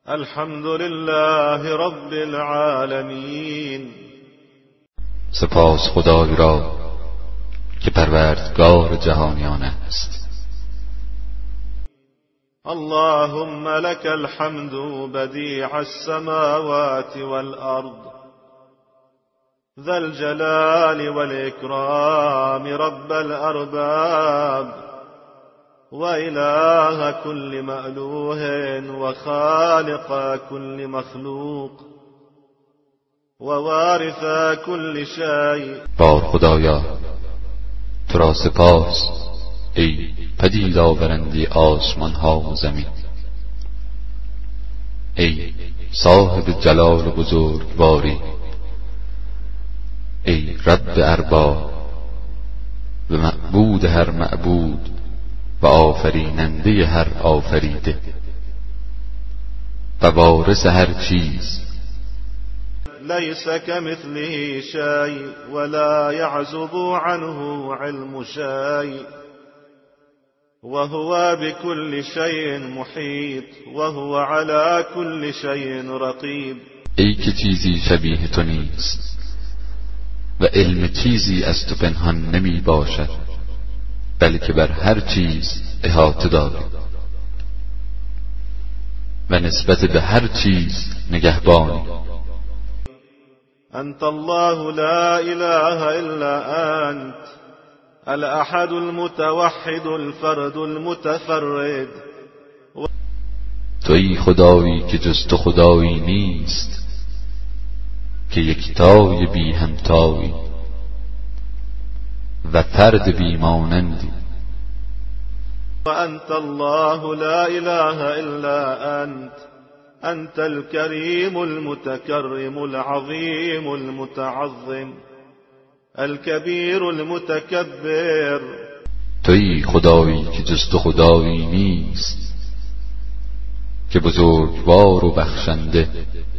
الحمد لله رب العالمین. سپاس خدای را که پروردگار جهانیان است. اللهم لك الحمد بديع السماوات والأرض ذا الجلال والإكرام رب الأرباب وإله كل مألوه وخالق كل مخلوق ووارث كل شيء. بار خدایا تو را سپاس ای پدید آورنده آسمان ها و زمین، ای صاحب جلال و بزرگواری، ای رب ارباب و معبود هر معبود و آفریننده هر آفریده و وارث هر چیز. ليس كمثله شيء ولا يعزب عنه علم شيء وهو بكل شيء محيط وهو على كل شيء رقيب. ای که چیزی شبیه تو نیست و علم چیزی از تو پنهان نمی باشد، بلکه بر هر چیز احاطه داری و نسبت به هر چیز نگهبانی. أنت الله لا إله إلا أنت الأحد المتوحد الفرد المتفرد. تویی خدایی که جز تو خدایی نیست، که یکتای بی همتایی و فرد بی مانندی. وأنت الله لا إله إلا أنت الكريم المتكرم العظيم المتعظم الكبير المتكبر. تویی خدایی که جز تو خدایی نیست، که بزرگوار و بخشنده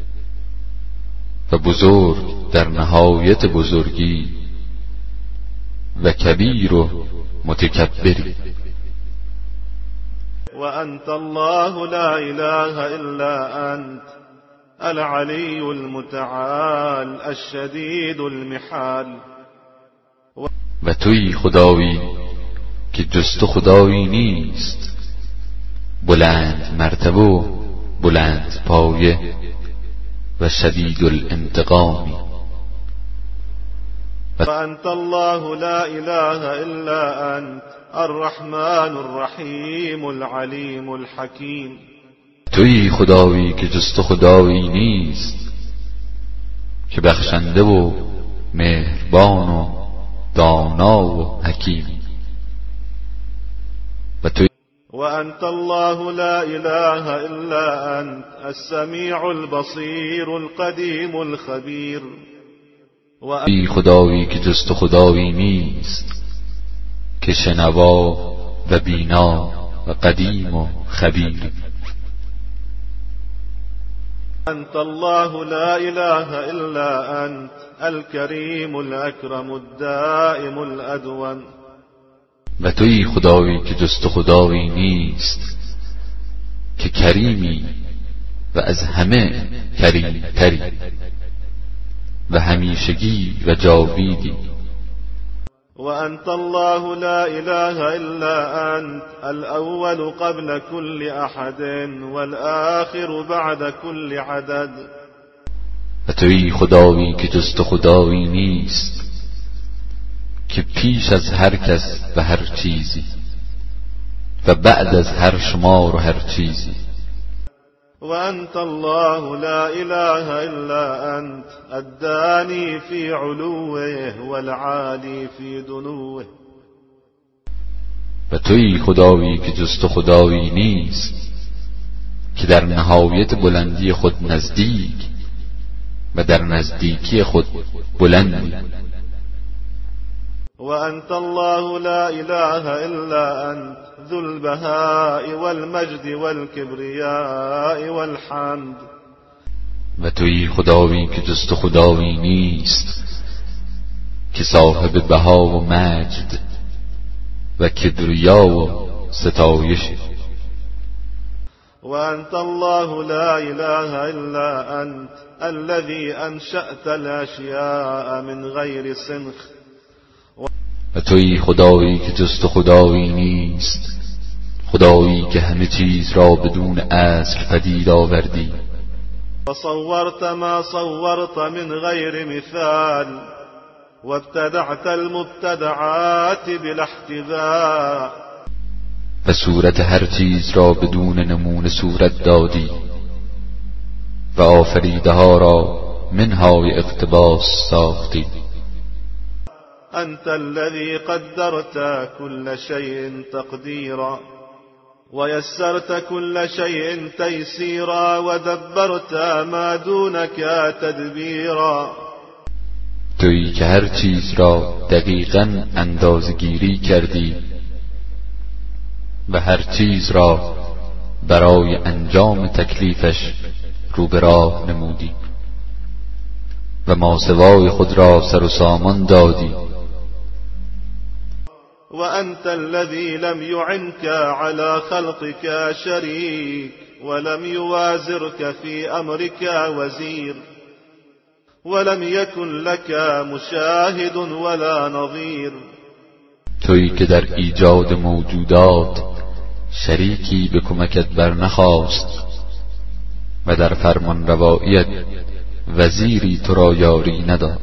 و بزرگ در نهایت بزرگی و کبیر و متکبری. وأنت الله لا إله إلا أنت العلي المتعال الشديد المحال. و تویی خدایی که جز تو خدایی نیست، بلند مرتبه و بلند پایه و شدید الانتقامی. وأنت الله لا إله إلا أنت الرحمن الرحيم العليم الحكيم. تویی خدایی که جز تو خدایی نیست، که بخشنده و مهربان و دانا و حکیم. وأنت الله لا إله إلا أنت السميع البصير القديم الخبير. تویی خدایی که جز تو خدایی نیست، که شنوا و بینا و قدیم و خبیر. أنت الله لا إله إلا أنت الكريم الأكرم الدائم الأدوم. و تویی خدایی که جز تو خدایی نیست، که کریمی و از همه کریم تری و همیشگی و جاویدی. وأنت الله لا إله إلا أنت الأول قبل كل أحد والآخر بعد كل عدد. و تویی خدایی که جز تو خدایی نیست، که پیش از هر کس و هر چیزی و بعد از هر شمار و هر چیزی. وأنت الله لا إله إلا أنت الداني في علوه والعالي في دنوه. و تویی خدایی که جز تو خدایی نیست، که در نهایت بلندی خود نزدیک و در نزدیکی خود بلندی. وأنت الله لا إله إلا أنت ذو البهاء والمجد والكبرياء والحمد. و تویی خدایی که جز تو خدایی نیست، که صاحب بها و مجد و کبریا و ستایشی. وأنت الله لا إله إلا أنت الذي أنشأت الأشياء من غير سنخ. و تویی خدایی که جز تو خدایی نیست، خدایی که همه چیز را بدون اصل پدید آوردی. وصورت ما صورت من غير مثال وابتدعت المبتدعات بلا احتذاء. و صورت هر چیز را بدون نمونه صورت دادی و آفریده ها را منهای اقتباس ساختی. أنت الذي قدرت كل شيء تقديرا ويسرت كل شيء تيسيرا ودبرت ما دونك تدبيرا. تویی که هر چیز را دقیقاً اندازه‌گیری کردی و هر چیز را برای انجام تکلیفش رو به راه نمودی و ماسوای خود را سر و سامان دادی. وأنت الذي لم يعنك على خلقك شريك ولم يوازرك في أمرك وزير ولم يكن لك مشاهد ولا نظير. تویی که در ایجاد موجودات شریکی به کمکت برنخواست و در فرمان رواییت وزیری تو را یاری نداد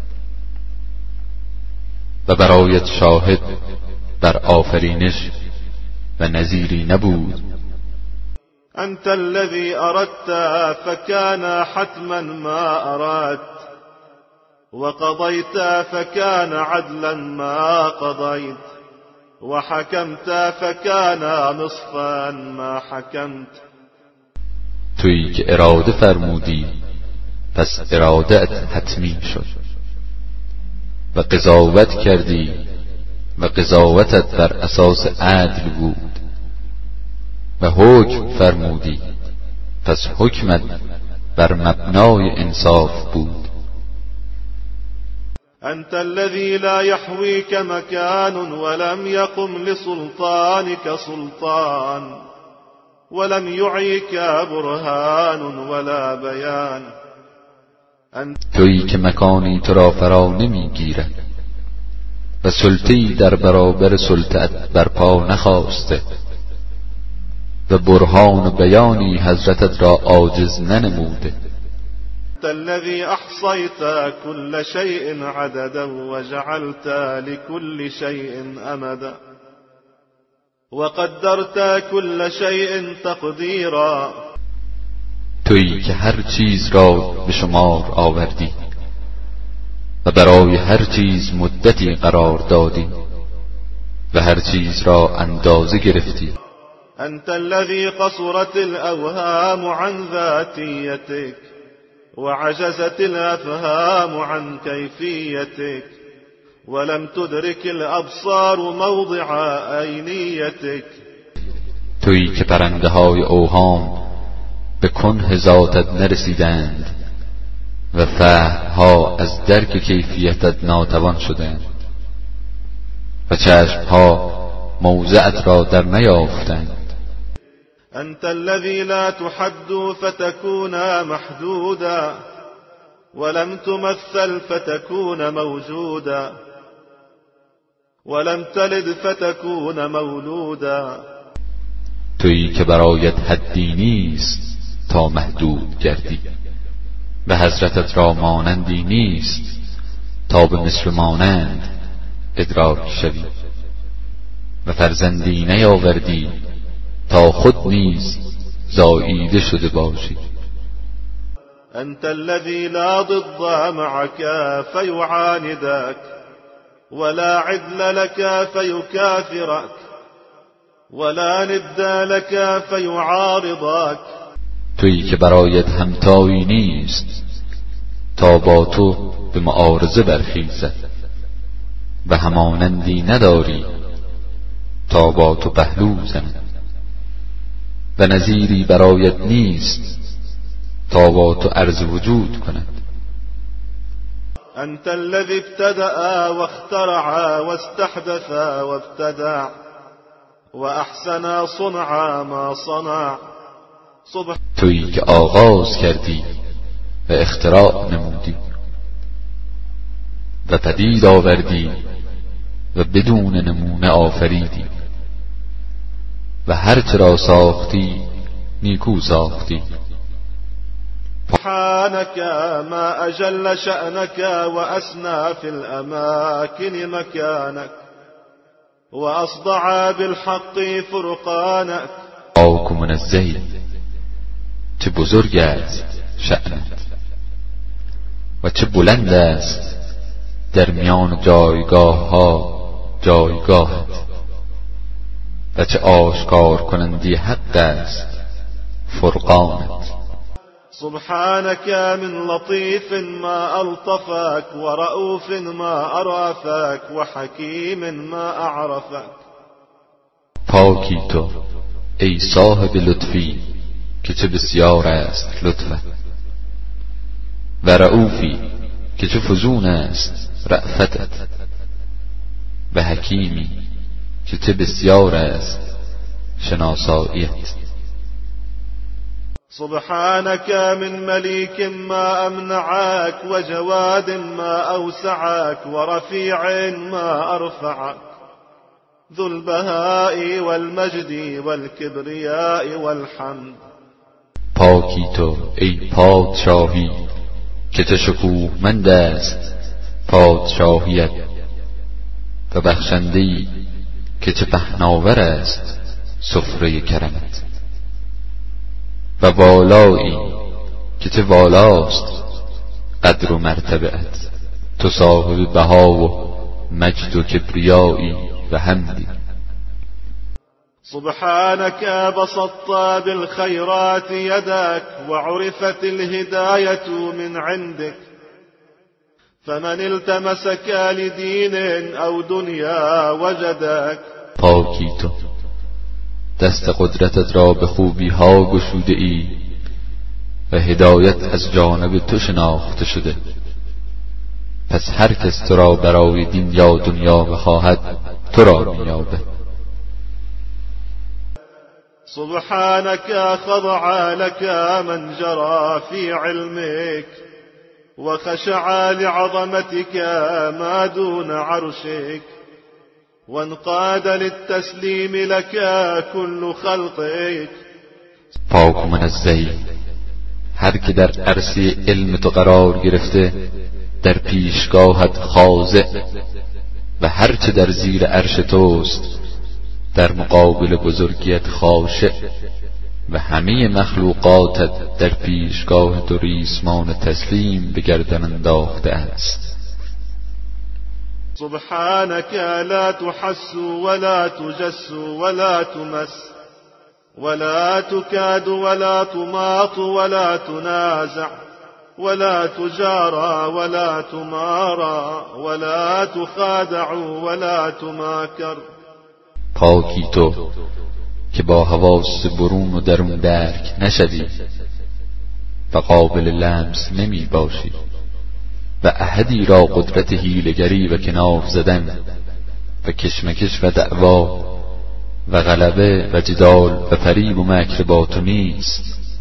و برایت شاهد بر آفرینش و نظیری نبود. أنت الذي أردت فكان حتما ما أردت وقضيت فكان عدلا ما قضيت وحكمت فكان نصفا ما حكمت. تویی که اراده فرمودی پس ارادت حتمی شد و قضاوت کردی و قضاوتت بر اساس عدل بود و حکم فرمودی پس حکمت بر مبنای انصاف بود. أنت الذي لا يحويك مكان ولم يقم لسلطانك سلطان ولم يعيك برهان ولا بيان. تویی که مکانی تو را فرا نمیگیرد و سلطه‌ای در برابر سلطه‌ات برپا نخواسته و برهان و بیانی حضرتت را عاجز ننموده. أنت الذي أحصيت كل شيء عددا وجعلت لكل شيء أمدا وقدرت كل شيء تقديرا. تویی که هر چیز را به شمار آوردی و برای هر چیز مدتی قرار دادی و هر چیز را اندازه گرفتی. أنت الذي قصرت الأوهام عن ذاتيتك وعجزت الأفهام عن كيفيتك ولم تدرك الأبصار موضع عينيتك. تویی که پرنده های اوهام به کنه ذاتت نرسیدند و فهمها از درک کیفیتت ناتوان شدند و چشمها موضعت را در نیافتند. أنت الذي لا تحد فتكون محدودا ولم تمثل فتكون موجودا ولم تلد فتكون مولودا. تویی که برایت حدی نیست تا محدود گردی و حضرتت را مانندی نیست تا به مثل مانند ادراک شوی و فرزندی نیاوردی تا خود نیز زاییده شده باشی. أنت الذي لا ضد معك فيعاندك ولا عدل لك فيكافرك ولا ند لك فيعارضك. تویی که برایت همتایی نیست تا با تو به معارضه برخیزد و همانندی نداری تا با تو پهلو زند و نظیری برایت نیست تا با تو عرض وجود کند. أنت الذي ابتدأ واخترع واستحدث وابتدع وأحسن صنع ما صنع تویی که آغاز کردی و اختراع نمودی و پدید آوردی و بدون نمونه آفریدی و هر چرا ساختی نیکو ساختی. سبحانك ما أجل شأنك وأسنى في الأماكن مكانك وأصدع بالحق فرقانك. پاک و منزهی، چه بزرگ است شأنت و چه بلند است در میان جایگاه ها جایگاهت و چه آشکار کنندی حق است فرقانت. سبحانك من لطيف ما ألطفك ورؤوف ما أرأفك وحكيم ما أعرفك. پاکی تو ای صاحب لطفی که چه بسیار است لطفت و رؤوفی که چه فزون است رأفتت و حکیمی که چه بسیار است شناساییت. سبحانك من مليك ما أمنعك وجواد ما أوسعك ورفيع ما أرفعك ذو البهاء والمجد والكبرياء والحمد. پاکی تو ای پادشاهی که چه شکوهمند است پادشاهیت و بخشنده‌ای که چه پهناور است سفره کرمت و والایی که چه والاست قدر و مرتبه‌ات. تو صاحب بها و مجد و کبریایی و حمدی. سبحانك بسطت بالخيرات يدك وعرفت الهداية من عندك فمن التمسك لدين أو دنيا وجدك. پاکی تو دست قدرتت را به خوبی ها گشوده ای و هدایت از جانب تو شناخته شده، پس هر کس تو را برای دین یا دنیا بخواهد تو را می‌یابد. سبحانك خضع لك من جرى في علمك وخشع لعظمتك ما دون عرشك وانقاد للتسليم لك كل خلقك. پاک و منزهی هر که در عرصه علم تو قرار گرفته در پیشگاهت خاضع و هر چه در زیر عرش توست در مقابل بزرگیت خاشع و همه مخلوقاتت در پیشگاه تو ریسمان تسلیم به گردن انداخته است. سبحانك لا تحس ولا تجس ولا تمس ولا تكاد ولا تماط ولا تنازع ولا تجارى ولا تمارى ولا تخادع ولا تماكر. پاکی تو که با حواس برون و درون درک نشدی و قابل لمس نمی باشی و احدی را قدرت حیله‌گری و کناف زدن و کشمکش و دعوا و غلبه و جدال و فریب و مکر با تو نیست.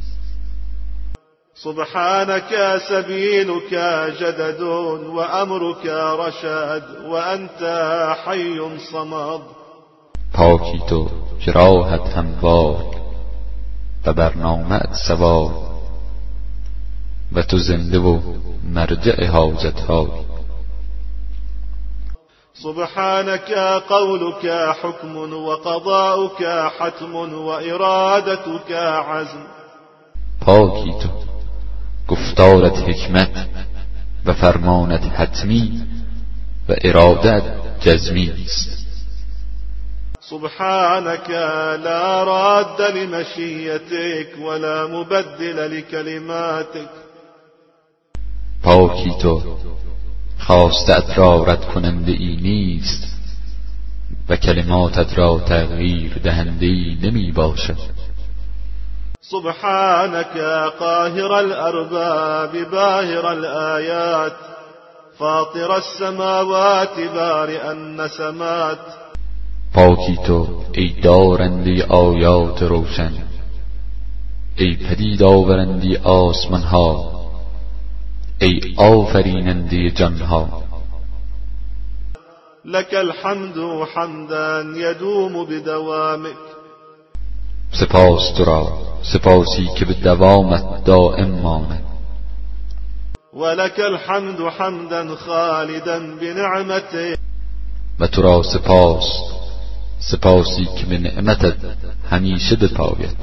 سبحانك سبيلك جدد وأمرك رشاد وأنت حي صمد. پاکی تو که راهت هموار و برنامه‌ات سوار و تو زنده و مرجع حاجت‌ها. سبحانك قولك حكم وقضاؤك حتم وإرادتك عزم. پاکی تو گفتارت حکمت و فرمانت حتمی و ارادت جزمی است. سبحانك لا راد لمشيتك ولا مبدل لكلماتك. پاکی تو خواستت را رد کننده ای نیست و کلماتت را تغییر دهنده ای نمی باشد. سبحانك قاهر الأرباب باهر الآيات فاطر السماوات بارئ النسمات. پاکی تو ای دارنده آیات روشن ای پدید آورندی آسمان ها، ای آفریننده جان ها. لك الحمد حمدا يدوم بدوامك، سپاس تو را سپاسی که به دوامت دائم ماند. ولك الحمد حمدا خالدا بنعمته، و تو را سپاسی که به نعمتت همیشه بپاید.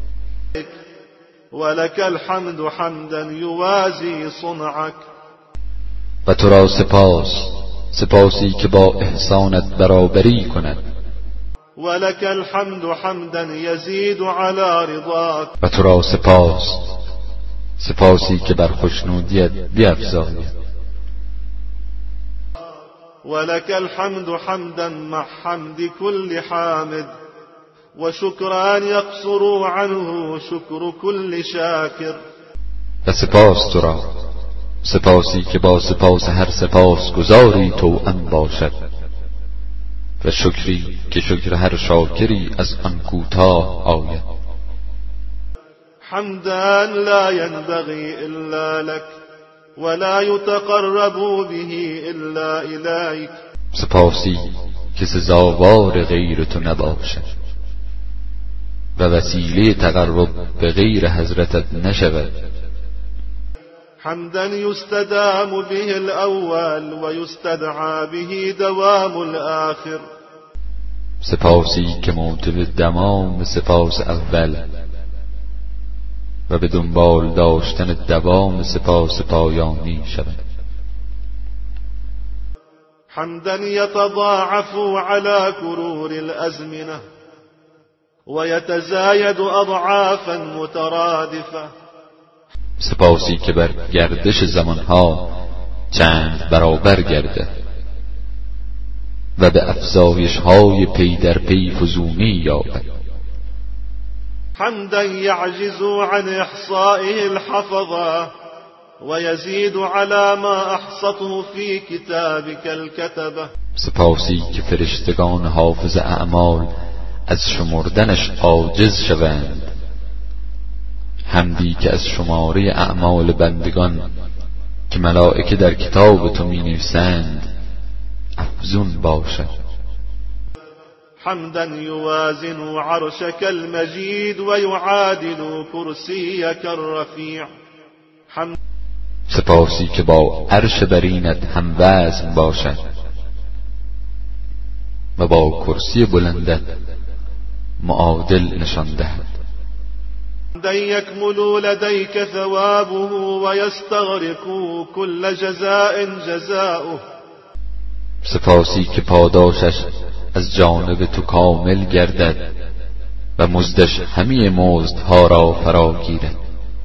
ولك الحمد حمدا يوازي صنعك، و تو را سپاسی که با احسانت برابری کند. ولك الحمد حمدا يزيد على رضاك، و تو را سپاسی که بر خوشنودیت بیفزاید. ولك الحمد حمدا مع حمد كل حامد، وشكرا يقصر عنه شكر كل شاكر. و سپاس تو را سپاسی که با سپاس هر سپاس گزاری توأم باشد، و شکری که شکر هر شاکری از آن کوتاه آید. حمدا لا ينبغي إلا لك ولا يتقرب به إلا إليك، سپاسی که سزاوار غیر تو نباشد و وسیله تقرب به غیر حضرتت نشود. حمدا يستدام به الأول ويستدعى به دوام الآخر، سپاسی که موجب دمام سپاس اول و به دنبال داشتن دوام سپاس پایانی شود. حمدا يتضاعف على كرور الأزمنة ويتزايد أضعافا مترادفة، سپاسی که بر گردش زمانها چند برابر گردد و به افزایش‌های پی در پی فزونی یابد. حمدا يعجز عن إحصائه الحفظة ويزيد على ما أحصته في كتابك الكتبة، سپاسی که فرشتگان حافظ اعمال از شمردنش عاجز شوند، حمدی که از شماره اعمال بندگان که ملائکه در کتاب تو می نویسند افزون باشد. حمدا يوازن عرشك المجيد ويعادل كرسيك الرفيع، سپاسی که با عرش برینت هم وزن باشد و با کرسی بلندت معادل نشان دهد. حمدا يكمل لديك ثوابه ويستغرق كل جزاء جزاؤه، سپاسی که پاداشش از جانب تو کامل گردد و مزدش همه مزدها را فرا گیرد.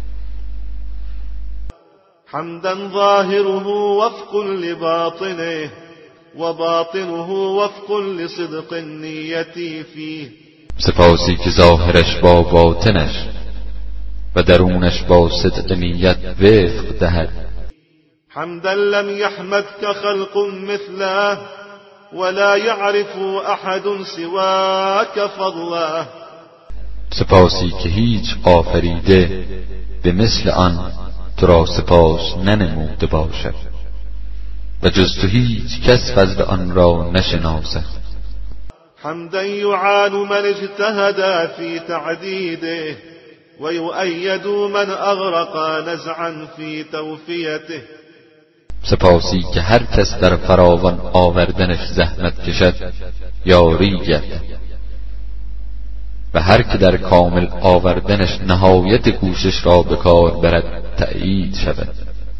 حمدا ظاهره وفق لباطنه وباطنه وفق لصدق النية فيه، سپاسی که ظاهرش با باطنش و درونش با صدق نیت وفق دهد. حمدا لم يحمدك خلق مثله ولا يعرف احد سواك فضله، سپاسی که هیچ آفریده به مثل آن تو را سپاس ننموده باشد و جز تو هیچ کس فضل آن را نشناسد. حمدا يعان من اجتهد في تعديده ويؤيد من اغرق نزعا في توفيته، سپاسی که هر کس در فراوان آوردنش زحمت کشد یاری گردد و هر که در کامل آوردنش نهایت کوشش را به کار برد تأیید شود.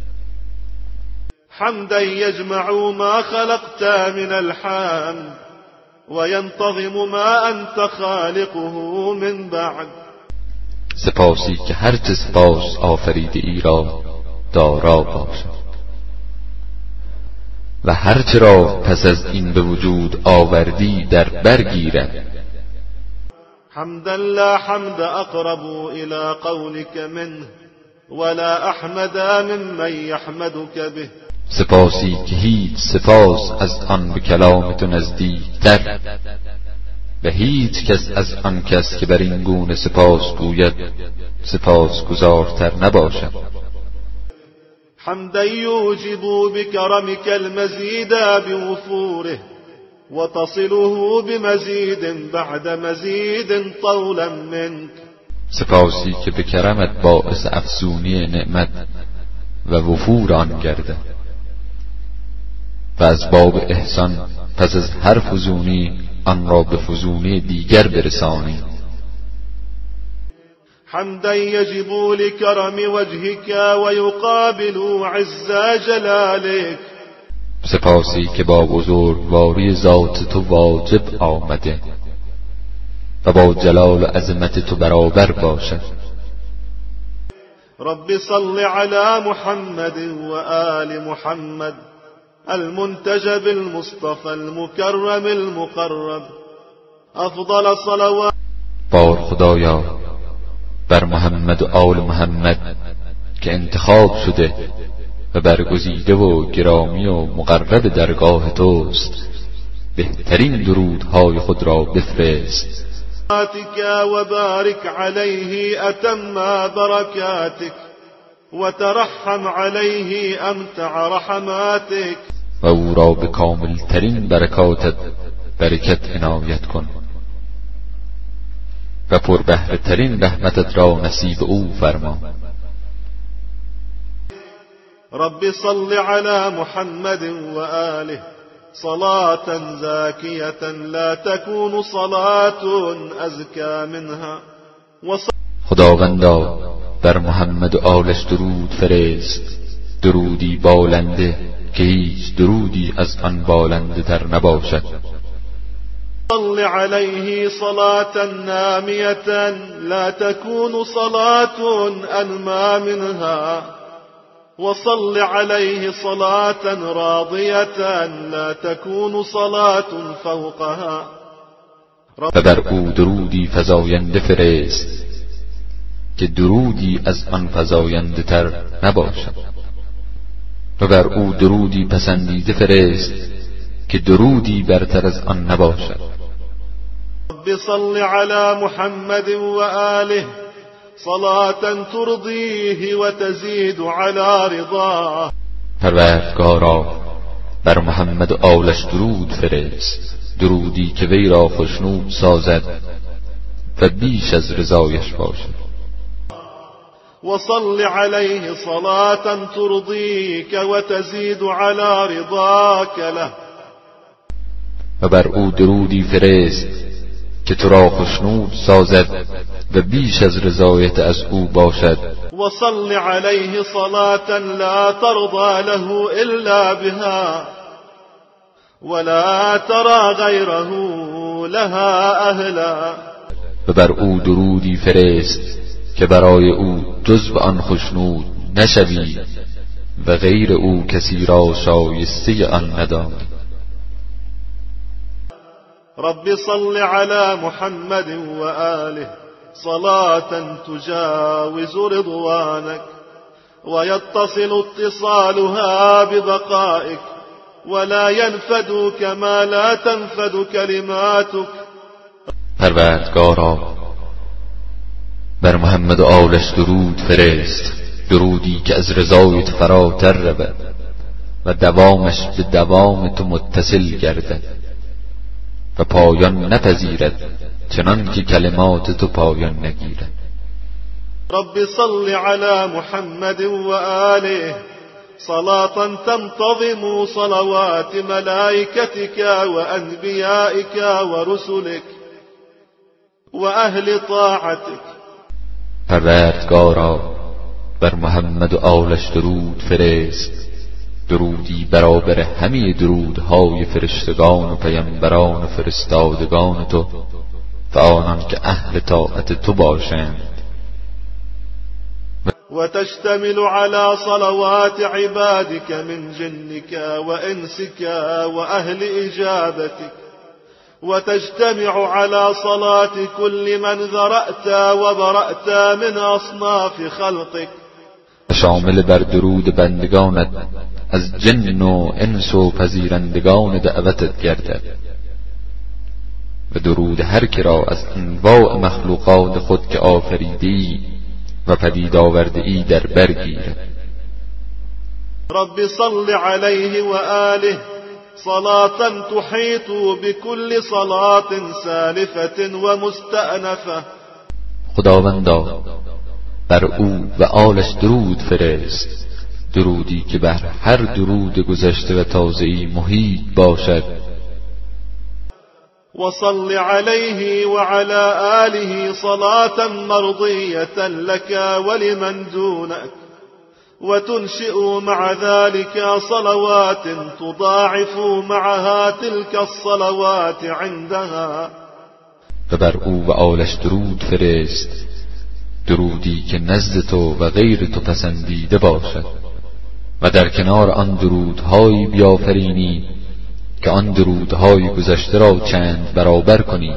حمدا يجمع ما خلقت من الحمد وينتظم ما أنت خالقه من بعد، سپاسی که هر چه سپاس آفریده ای را دارا باشد و هر چه را پس از این به وجود آوردی در برگیرد. حمدا لا حمد اقرب الى قولك منه ولا احمد ممن يحمدك به، سپاسی که هیچ سپاس از آن به کلام تو نزدیکتر و هیچ کس از آن کس که بر این گونه سپاس گوید سپاس گزارتر نباشد. حمدا یوجب بکرمک المزید بوفوره وتصله بمزید بعد مزید طولا منك. سپاسی که به کرمت باعث افزونی نعمت و وفور آن گردد و از باب احسان پس از هر فزونی آن را به فزونی دیگر برسانی. حمدا یجب لکرم وجهك ویقابل عز جلالك. سپاسی که با بزرگواری ذات تو واجب آمده و با جلال و عظمت تو برابر باشد. رب صل علی محمد و آل محمد المنتجب المصطفى المكرم المقرب افضل صلوات. بار خدایا بر محمد و آل محمد که انتخاب شده و برگزیده و گرامی و مقرب درگاه توست بهترین درودهای خود را بفرست. و بارک علیه اتم برکاتک و ترحم علیه امتع رحماتک. و او را به کامل ترین برکاتت برکت عنایت کن و پربهره ترین رحمتت را نصیب او فرما. رب صل علی محمد و آله صلاة زاکیة لا تكون صلاة ازکا منها. خداوندا بر محمد و آلش درود فرست، درودی بالنده که هیچ درودی از آن بالنده تر نباشد. صل علیه صلاة نامیة لا تكون صلاة انما منها وصل عليه صلاة راضية لا تكون صلاة فوقها. و بر او درودی فزاینده فرست که درودی از آن فزاینده تر نباشد و بر او درودی پسندیده فرست که درودی برتر از آن نباشد. رب صل على محمد و آله صلاة ترضیه و تزید على رضاه. پروردگارا بر محمد و آلش درود فرست، درودی که وی را خوشنود سازد و بیش از رضایش باشد. وصل عليه صلاة ترضيك وتزيد على رضاك له. و بر او درودی فرست که تو را خوشنود سازد و بیش از رضایت از او باشد. وصل عليه صلاة لا ترضى له الا بها ولا ترى غيره لها اهلا. و بر او درودی فرست که برای او جز به آن خوشنود نشوی و غیر او کسی را شایسته آن ندانی. رب صل على محمد و آله صلاة تجاوز رضوانك ويتصل اتصالها ببقائك ولا ينفد كما لا تنفد كلماتك. پروردگارا بر محمد و آلش درود فرست، درودی که از رضایت فراتر رود و دوامش به دوام تو متصل گردد و پایان نپذیرد چنان که کلمات تو پایان نگیرد. رب صل على محمد و آله صلاة تنتظم صلوات ملائكتك و انبیائك و رسلك و اهل طاعتك. پروردگارا بر محمد و آلش درود فرست، درودی برابر همه درودهای فرشتگان و پیامبران و فرستادگان تو و آنان که اهل طاعت تو باشند. و تشتمل على صلوات عبادك من جنك و انسك و اهل اجابتك و تجتمع على صلاة كل من ذرأت و برأت من اصناف خلقك. شامل بر درود بندگانت از جن و انس و پذیرندگان دعوتت گردد. و تجتمع على صلاة كل من ذرأت و برأت من اصناف خلقك. شامل بر درود بندگانت از جن و انس و پذیرندگان دعوتت گردد. و تجتمع على صلاة كل من ذرأت و برأت من اصناف خلقك. و درود هر که را از انواع مخلوقات خود که آفریدی و پدید آورده‌ای در بر گیرد. رب صل عليه وآله صلاة تحيط بكل صلاة سالفة ومستأنفة. خداوندا بر او و آلش درود فرست، درودی که بر هر درود گذشته و تازه‌ای محیط باشد. وصل عليه وعلى آله صلاة مرضية لك ولمن دونك وتنشئ مع ذلك صلوات تضاعف معها تلك الصلوات عندها. و بر او و آلش درود فرست، درودی که نزد تو و غیر تو پسندیده باشد و در کنار آن درودهایی بیافرینی که آن درودهای گذشته را چند برابر کنی.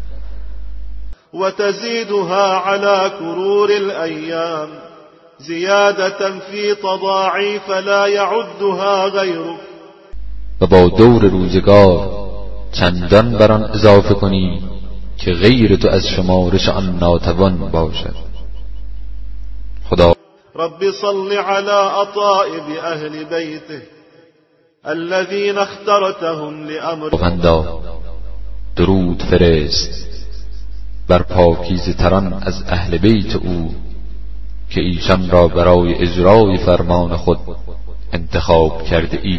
و تزیدها على کرور الایام زیادة فی تضاعیف لا یعدها غیرک. و با دور روزگار چندان بر آن اضافه کنی که غیر تو از شمارش آن ناتوان باشد. خدا رب صل على اطائب اهل بیته الذين اخترتهم لأمر. خداوندا درود فرست بر پاکیزه تران از اهل بیت او که ایشان را برای اجرای فرمان خود انتخاب کرده ای.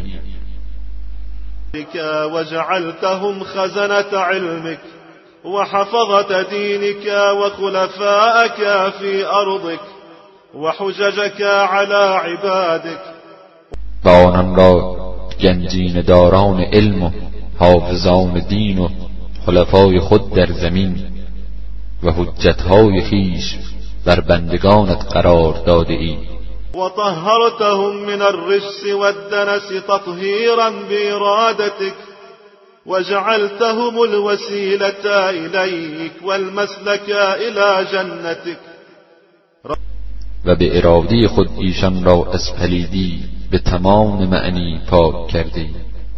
وجعلتهم خزنة علمك وحفظة دينك وخلفاءك في أرضك وحججك على عبادك. و آنان را گنجین داران علم و حافظان دین و خلفای خود در زمین و حجتهای خیش بر بندگانت قرار داده ای. و طهرتهم من الرجس والدنس تطهیرا بإرادتك وجعلتهم الوسيلة إليك والمسلك إلى جنتك. و به اراده خود ایشان را از پلیدی به تمام معنی پاک کردی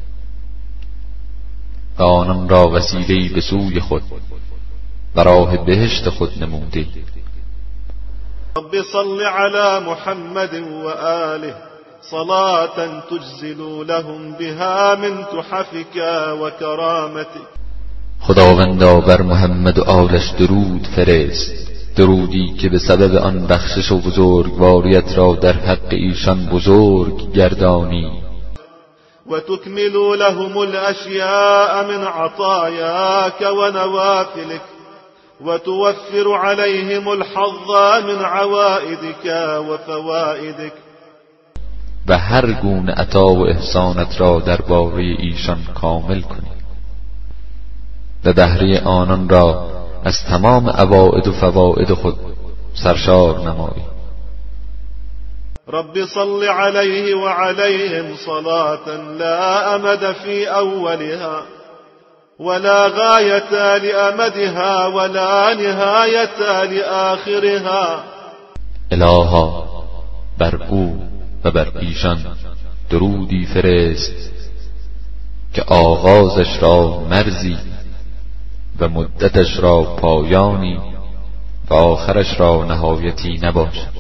و آنان را وسیله‌ای به سوی خود و راه بهشت خود نمودی. رب صل على محمد وآله صلاة تجزل لهم بها من تحفك وكرامتك. خداوندا بر محمد و آلش درود فرست، درودی که به سبب آن بخشش و بزرگواریت را در حق ایشان بزرگ گردانی. و تکمل لهم الاشیاء من عطایاک و نوافلک و توفر علیهم الحظ من عوائدک و فوائدک. و هر گونه عطا و احسانت را درباره ایشان کامل کنی و بهره آنان را از تمام عوائد و فواید خود سرشار نمایی. رب صل عليه وعليهم صلاة لا أمد في أولها ولا غاية لأمدها ولا نهاية لآخرها. الها بر او و بر ایشان درودی فرست که آغازش را مرزی و مدتش را پایانی و آخرش را نهایتی نباشد.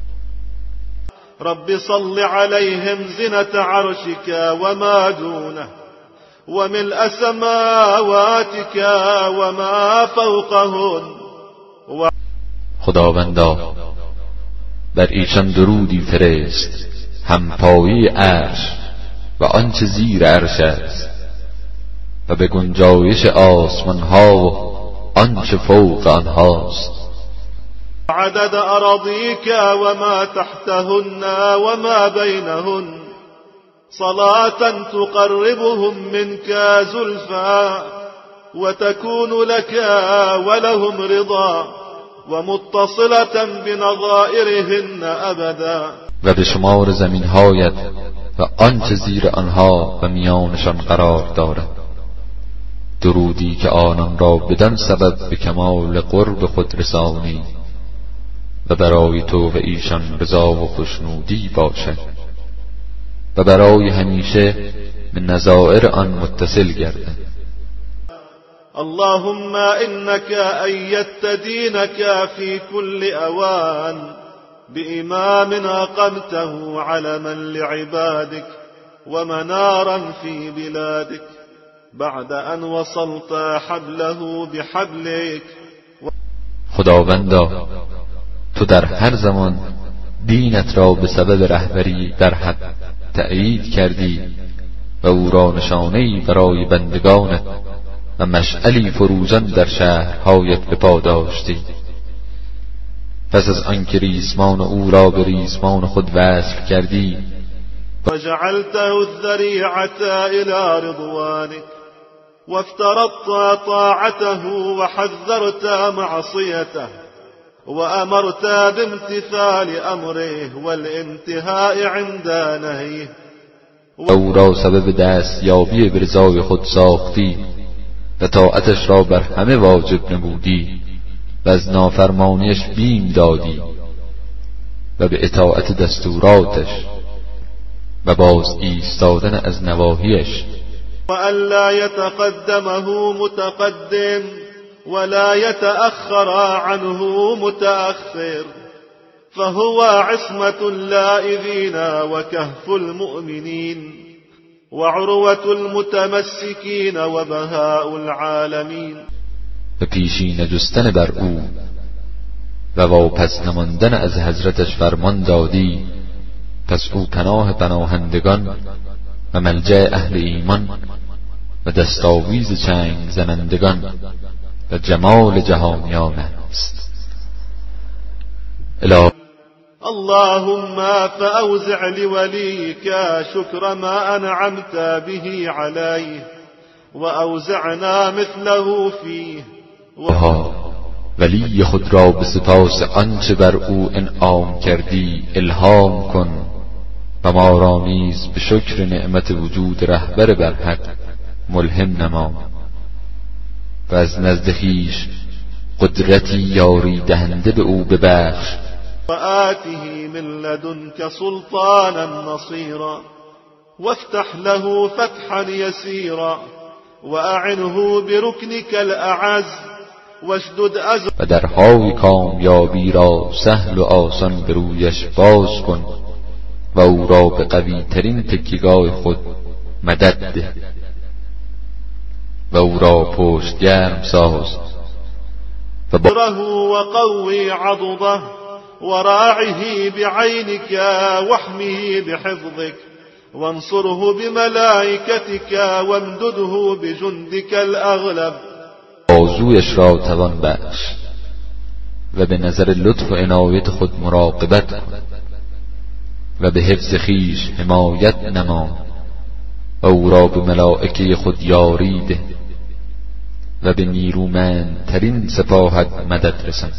رب صل عليهم زنة عرشك وما دونه وملء سماواتك وما فوقهن. خداوندا بر ایشان درودی فرست همپایی عرش و آنچه زیر عرش است و به گنجایش آسمان ها و آنچه فوق آنهاست. عدد اراضیک و ما تحتهن و ما بینهن صلاة تقربهم منك زلفا و تكون لك ولهم رضا و متصلة بنظائرهن ابدا. و به شمار زمینهایت و آنچه زیر آنها و میانشان قرار دارد، درودی که آنان را بدان سبب به کمال قرب خود رسانی و برای تو و ایشان رضا و خوشنودی باشد و برای همیشه به نظائر آن متصل گردد. اللهم إنك أيدت دينك في كل أوان بإمام أقمته علما لعبادك ومنارا في بلادك بعد أن وصلت حبله بحبلك. خداوندا، تو در هر زمان دینت را به سبب رهبری در حق تأیید کردی و او را نشانه‌ای برای بندگانت و مشعلی فروزان در شهرهایت به پا داشتی. پس از آنکه ریسمان او را به ریسمان خود وصل کردی وجعلته الذريعة إلى رضوانك وافترضت طاعته وحذرت معصيته وأمرت بامتثال أمره والانتهاء عند نهيه. او را سبب دستیابی به رضای خود ساختی و طاعتش را بر همه واجب نمودی و از نافرمانیش بیم دادی و به اطاعت دستوراتش و باز ایستادن از نواهیش. وألا يتقدمه متقدم ولا يتأخر عنه متأخر فهو عصمة اللائذين وكهف المؤمنين وعروة المتمسكين وبهاء العالمين. و پیشین جستن بر او و واپس نماندن از حضرتش فرمان دادی، پس او پناه پناهندگان و ملجأ اهل ایمان و دستاویز چنگ زنندگان و جمال جهانیان است. اللهم فأوزع لوليك شكر ما أنعمت به عليه وأوزعنا مثله فيه. ولی خود را به سپاس آنچه بر او انعام کردی الهام کن و ما را نیز به شکر نعمت وجود رهبر بر حق ملهم نما و از نزد خویش قدرتی یاری دهنده به او ببخش. وآته من لدنك سلطانا نصيرا وافتح له فتحا يسيرا وأعنه بركنك الأعز واشدد أزره. و درهای کامیابی را سهل و آسان به رویش باز کن و او را به قوی ترین تکیگاه خود مدد ده و او را پشت گرم ساز و وقوی عضده وراعه بعينك واحمه بحفظك وانصره بملائكتك وامدده بجندك الأغلب. بازویش را توان بخش و به نظر لطف و عنایت خود مراقبت کن و به حفظ خویش حمایت نما و او را به ملائکه خود یاری ده و به نیرومندترین سپاهت مدد رسان.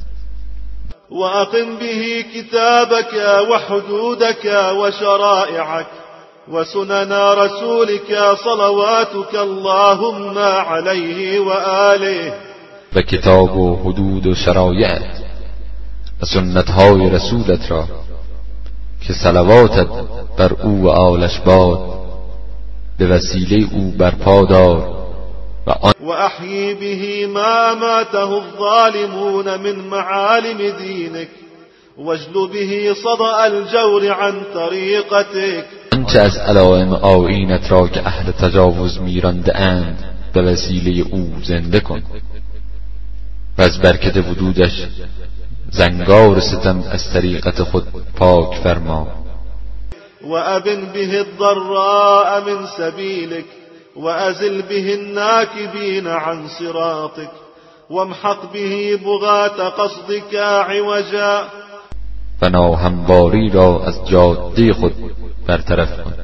وأقم به كتابك وحدودك وشرائعك وسنن رسولك صلواتك اللهم عليه وآله. و کتاب و حدود و شرایعت و سنتهای رسولت را که صلواتت بر او و آلش باد به وسیله او برپا دار و احیی به ما اماته الظالمون من معالم دینک واجل به صدأ الجور عن طریقتک. آنچه از علائم آیینت را که اهل تجاوز میرانده اند به وسیله او زنده کن و از برکت وجودش زنگار ستم از طریقت خود پاک فرما. و ابن به الضراء من سبیلک وأزل به الناكبين عن صراطك وامحق به بغاة قصدك عوجا. و ناهمواری را از جاده خود برطرف کن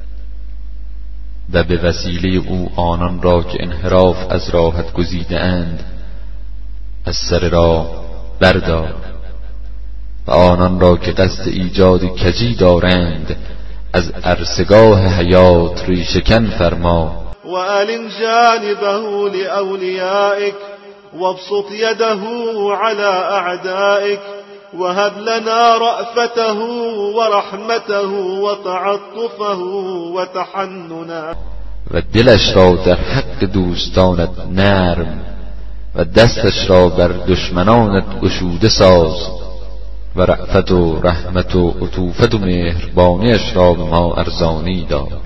و به وسیله او آنان را که انحراف از راهت گزیده اند از سر راه بردار و آنان را که قصد ایجاد کجی دارند از عرصگاه حیات ریشه‌کن فرما. وألن جانبه لأوليائك وابسط يده على أعدائك وهب لنا رأفته ورحمته وتعطفه وتحننا. و دلش را در حق دوستانت نرم و دستش را بر دشمنانت گشوده ساز و رأفت و رحمت و عطوفت و مهربانیش را به ما ارزانی دار.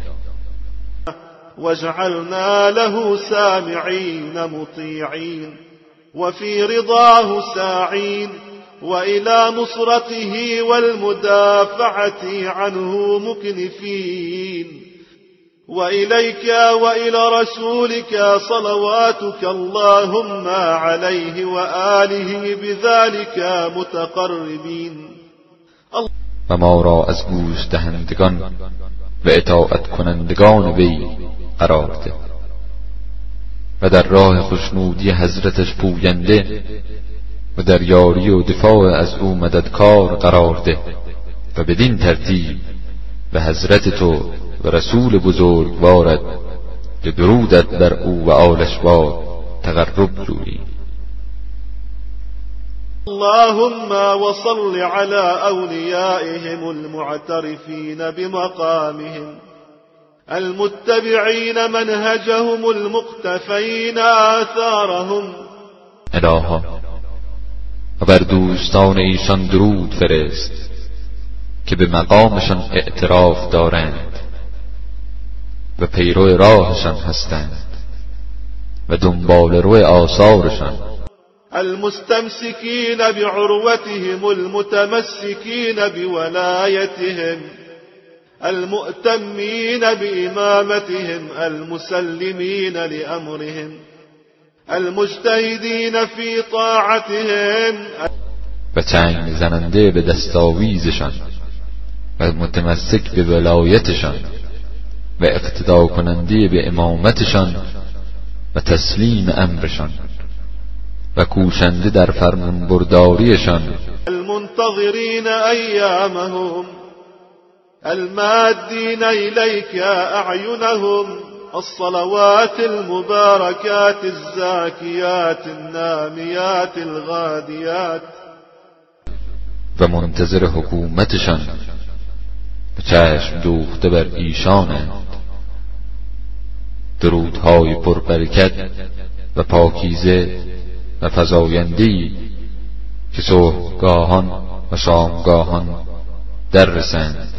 واجعلنا له سامعين مطيعين وفي رضاه ساعين وإلى نصرته والمدافعة عنه مكنفين وإليك وإلى رسولك صلواتك اللهم عليه وآله بذلك متقربين. و ما را از گوش دهندگان و اطاعت کنندگان وی قرار ده و در راه خوشنودی حضرتش پوینده و در یاری و دفاع از او مددکار قرار ده و بدین ترتیب به حضرت تو و رسول بزرگوارت به درودت بر او و آلش باد تقرب جویی. اللهم وصل على أوليائهم المعترفين بمقامهم المتبعين منهجهم المقتفين آثارهم. الها و بر دوستان ایشان درود فرست که به مقامشان اعتراف دارند و پیرو راهشان هستند و دنبال روی آثارشان. المستمسكين بعروتهم المتمسكين بولايتهم المؤتمين بإمامتهم المسلمين لأمرهم المجتهدين في طاعتهم و چنگ زننده به دستاویزشان و متمسک به ولایتشان و اقتدا کننده به امامتشان و تسلیم امرشان و کوشنده در فرمان برداریشان. المنتظرین ایامهم المادین الیک اعینهم الصلوات المباركات الزاكيات الناميات الغاديات. و منتظر حکومتشان و چشم دوخته بر ایشانند. درودهای پربرکت و پاکیزه و فزاینده‌ای که صبحگاهان و شامگاهان در رسند.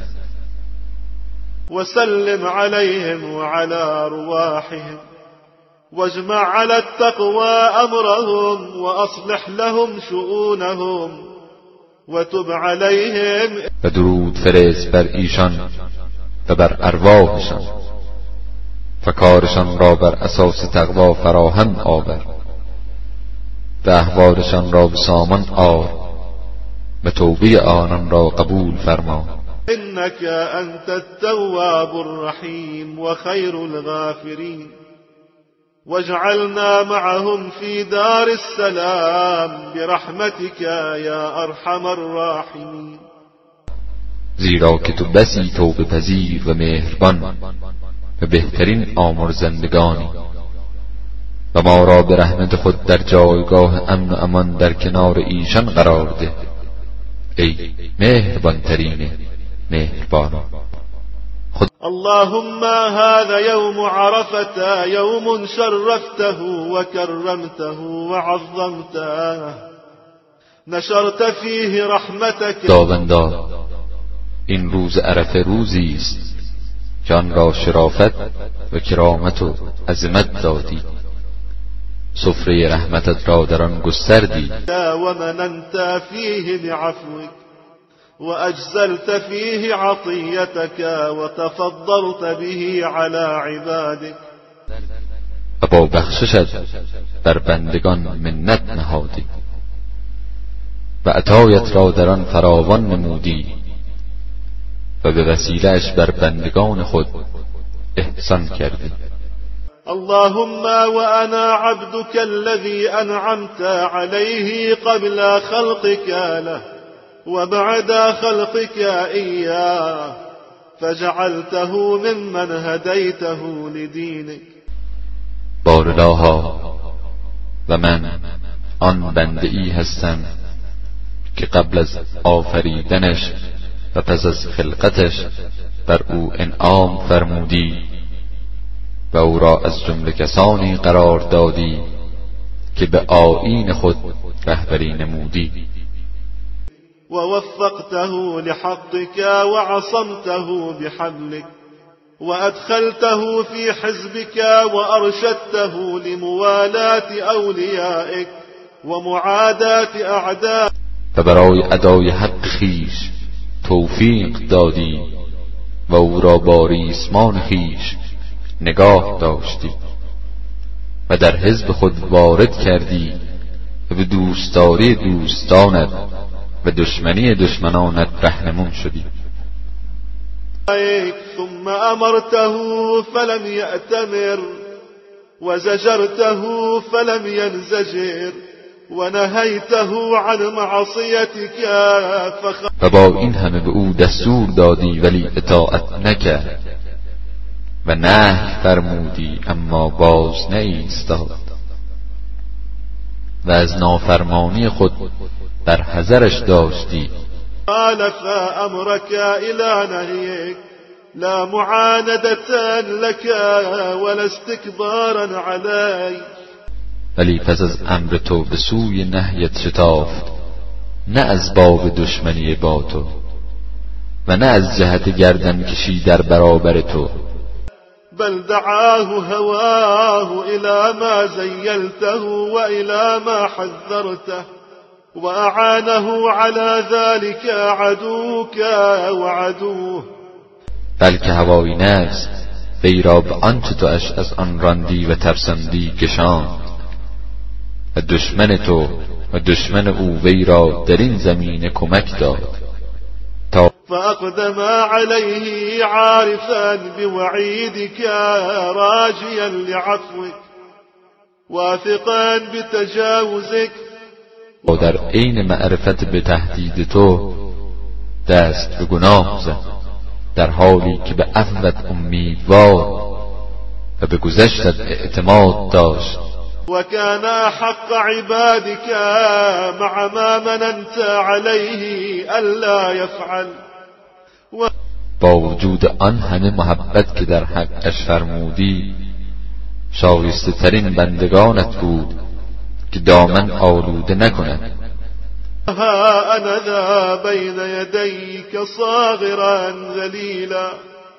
وسلم عليهم وعلى أرواحهم واجمع على التقوى أمرهم وأصلح لهم شؤونهم وتب عليهم. و درود فرست بر ایشان و بر ارواحشان و کارشان را بر اساس تقوا فراهم آور و احوالشان را به سامان آر و توبه آنان را قبول فرما. إنك أنت التواب الرحيم وخير الغافرين واجعلنا معهم في دار السلام برحمتك يا أرحم الراحمين. زیرا که تو بسی توبه پذیر و مهربان و بهترین آمرزندگانی و ما را به رحمت خود در جایگاه امن و امان در کنار ایشان قرار ده ای مهربان ترین مهربانان. اللهم هذا يوم عرفة يوم شرفته وكرمته وعظمته نشرت فيه رحمتك. خداوندا این روز عرفه روزی است که آن را شرافت و کرامت و عظمت دادی، سفره رحمتت را در آن گستردی. ومننت فيه بعفوك وأجزلت فيه عطيتك وتفضلت به على عبادك. و با بخششت بر بندگان منت نهادی و عطایت را در آن فراوان نمودی و به وسیله‌اش بر بندگان خود احسان کردی. اللهم وأنا عبدك الذي أنعمت عليه قبل خلقك له وبعد خلقك إياه فجعلته ممن هديته لدينك. بارلاها و من آن بنده‌ای هستم که قبل از آفریدنش و پس از خلقتش بر او انعام فرمودی و او را از جمله کسانی قرار دادی که به آیین خود رهبری نمودی. ووفقته لحقك وعصمته بحبلك وأدخلته في حزبك وأرشدته لموالاة أوليائك ومعاداة أعدائك. و برای ادای حق خویش توفیق دادی و او را با ریسمان خویش نگاه داشتی و در حزب خود وارد کردی و به دوستداری دوستانت و دشمنی دشمنانت رهنمون شدی. ثم أمرته فلم يأتمر وزجرته فلم ينزجر ونهيته عن معصيتك و با این همه به او دستور دادی ولی اطاعت نکرد و نهی فرمودی اما باز نایستاد و از نافرمانی خود در حذرش داشتی. قال فأمرك إلى نهيك لا معاندة لك ولا استكبارا علي. ولی پس از امر تو به سوی نهیت شتافت، نه از باب دشمنی با تو و نه از جهت گردن کشی در برابر تو. بل دعاه هواه إلى ما زيلته وإلى ما حذرته وأعانه على ذلك عدوك وعدوه. بلکه هوای نفس وی را به آنچه تو از آن راندی و ترساندی کشاند و دشمن تو و دشمن او وی را در این زمینه کمک داد تا فأقدم عليه عارفا بوعيدك راجيا لعفوك واثقا بتجاوزك. و در عین معرفت به تهدید تو دست به گناه زد، در حالی که به عفوت امیدوار و به گذشتت اعتماد داشت. وكان حق عبادك مع ما مننت عليه ألا يفعل. با وجود آن همه محبت که در حقش فرمودی، شایسته ترین بندگانت بود که دامن آلوده نکند. ها أنا ذا بين يديك صاغرا ذليلا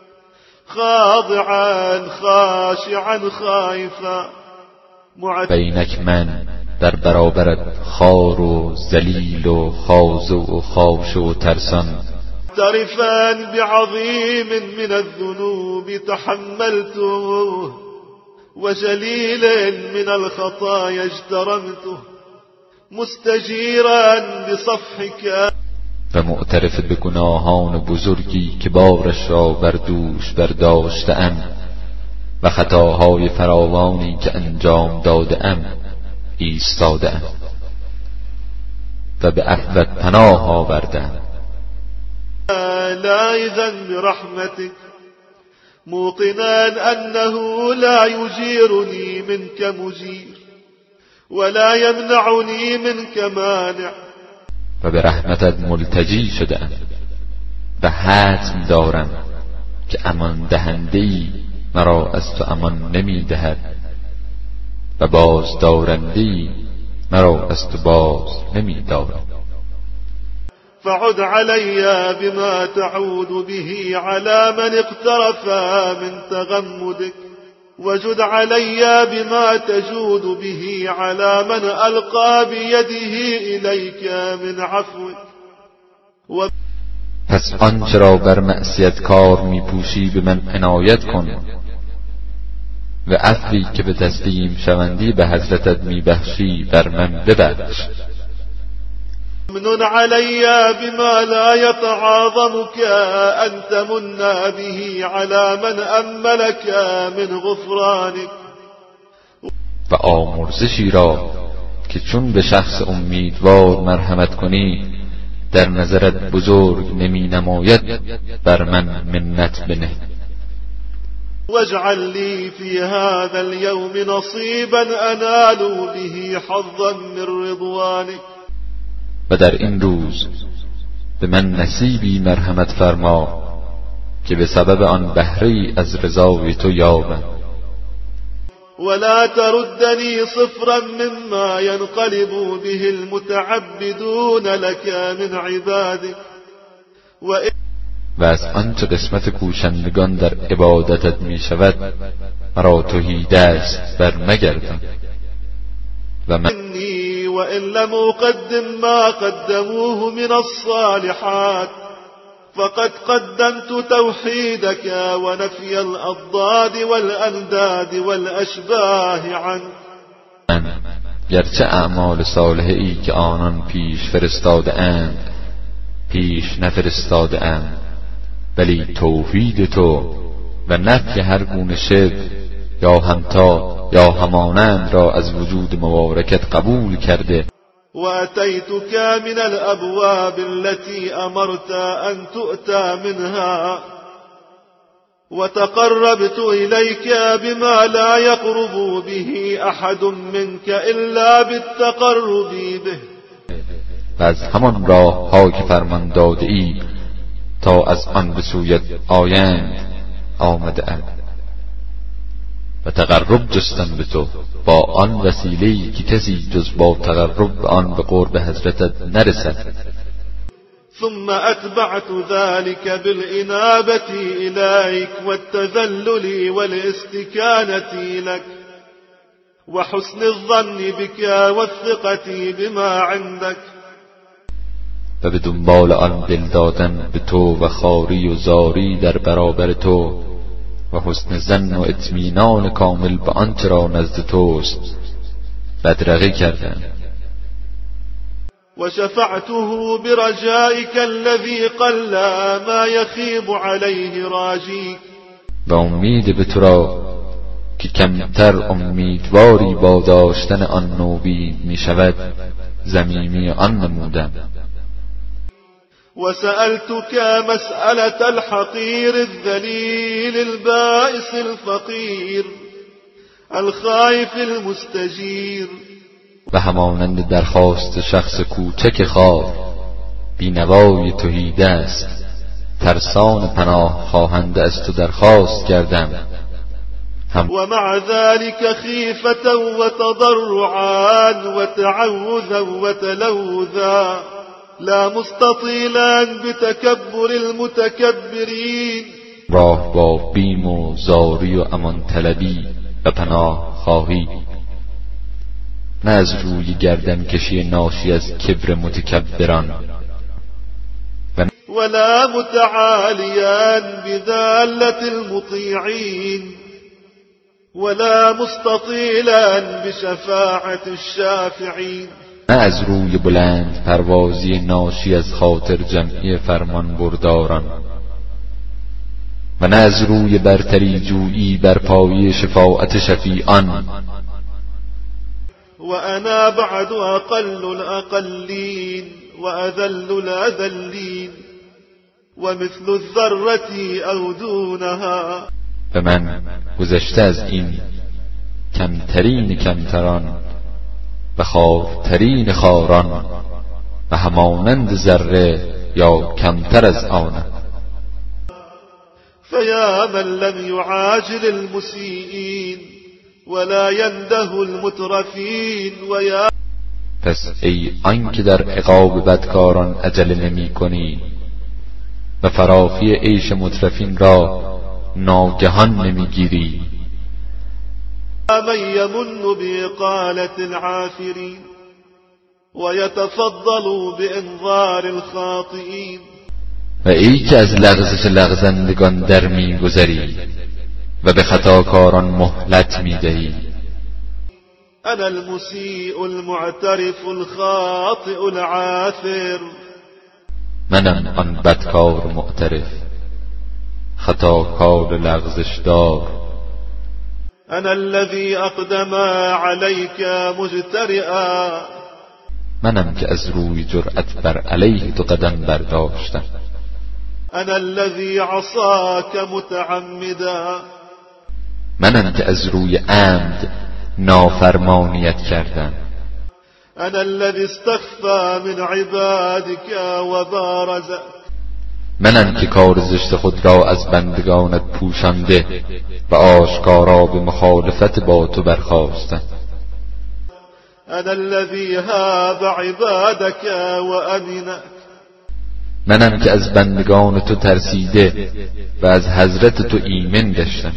خاضعا خاشعا خائفا. بینک من در برابرت خار و ذلیل و خاضع و خاشع و ترسان. معترفا بعظيم من الذنوب تحملته وجليل من الخطايا اجترمته مستجيرا بصفحك. و معترف به گناهان بزرگی که بارش را بر دوش برداشته‌ام و خطاهای فراوانی که انجام داده‌ام ایستاده‌ام و به عفوت پناه آورده‌ام. لاذا برحمتك موقنا أنه لا يجيرني منك مجير ولا يمنعني منك مانع. و به رحمتت ملتجی شده‌ام و حتم دارم که امان دهنده‌ای مرا از تو امان نمی دهد و باز دارنده‌ای مرا از تو باز نمی دارد. فعد علي بما تعود به على من اقترف من تغمدك وجد علي بما تجود به على من ألقى بيده إليك من عفوك. پس آنچه را بر معصیت کار می پوشی به من عنایت کن و عفوی که به تسلیم شوندی به حضرتت می بخشی بر من ببخش. من علي بما لا يتعاظمك أن تمن به على من أملك من غفرانك. و آمرزشی را که چون به شخص امیدوار مرحمت کنی در نظرت بزرگ نمی نماید بر من منت بنه. واجعل لي في هذا اليوم نصيبا أنال به حظا من رضوانك. و در این روز به من نصیبی مرحمت فرما که به سبب آن بهره‌ای از رضای تو یابم. ولا تردني صفرا مما ينقلب به المتعبدون لك من عبادك و از آنچه قسمت کوشندگان در عبادتت می شود مرا تهی دست بر مگردان و من وإن لم أقدم ما قدموه من الصالحات فقد قدمت توحيدك ونفي الأضداد والأنداد والأشباه عنك. گرچه اعمال صالحه ای که آنان پیش فرستاده اند پیش نفرستاده اند، ولی توحید تو و نفی هر گونه شرک یا همتا یا همانند را از وجود مبارکت قبول کرده. وأتيتك من الأبواب التي أمرت أن تؤتى منها وتقربت إليك بما لا يقرب به أحد منك إلا بالتقرب به. و از همان راه ها که فرمان داده ای تا از آن به سویت آیند آمده ام و تقرب جستم به تو با آن وسیله‌ای که کسی جز با تقرب به آن به قرب حضرتت نرسد. ثم أتبعت ذلك بالإنابة إليك والتذلل والاستكانة لك وحسن الظن بك والثقة بما عندك. و به دنبال آن دل دادن به تو و خواری و زاری در برابر تو و حسن ظن و اطمینان کامل به آنچه را نزد توست بدرقه کردن. و شفعته برجائك الذي قل ما يخيب عليه راجيك. و امید به تو را که کمتر امیدواری با داشتن آن نوبید می شود ضمیمی آن نمودم. وسألتك مسألة الحقير الذليل البائس الفقير الخائف المستجير. و همانند درخواست شخص کوچک خوار بینوای تهیده است ترسان پناه خواهنده از تو درخواست کردم. و مع ذلك خیفة و تضرعا و تعوذا و تلوذا لا مستطيلا بتكبر المتكبرين. راه با بیم و زاری و امان طلبی و پناه خواهی، نه از روی گردن کشی ناشی از کبر متکبران، ولا متعاليا بذالة المطيعين ولا مستطيلا بشفاعة الشافعين. نه از روی بلند پروازی ناشی از خاطر جمعی فرمان برداران و نه از روی برتری جویی بر پای شفاعت شفیعان. و انا بعد اقل الاقلین و اذل الاذلین و مثل الذرة او دونها. و من گذشته از این کمترین کمتران و خوارترین خواران و همانند ذره یا کمتر از آن. فیا من لم یعاجل المسیئین ولا ینده المترفین و یا پس ای آن که در عقاب بدکاران عجله نمی کنی و فراخی عیش مترفین را ناگهان نمی گیری. من يمن بإقالة العافرين ويتفضل بإنظار الخاطئين. و ای که از لغزش لغزندگان در می گذری و به خطاکاران مهلت می دهی. انا المسيء المعترف الخاطئ العاثر. منم آن بدکار معترف خطاکار لغزشدار. انا الذي اقدم عليك مجترئا. منم که از روی جرأت بر علیه تو قدم برداشتم. انا الذي عصاك متعمدا. منم که از روی عمد نافرمانیت کردم. انا الذي استخفى من عبادك وبارز. منم که کار زشت خود را از بندگانت پوشانده و آشکارا به مخالفت با تو برخاستم. أنا الذي هاب عبادك وأمنك. منم که از بندگان تو ترسیده و از حضرت تو ایمن گشتم.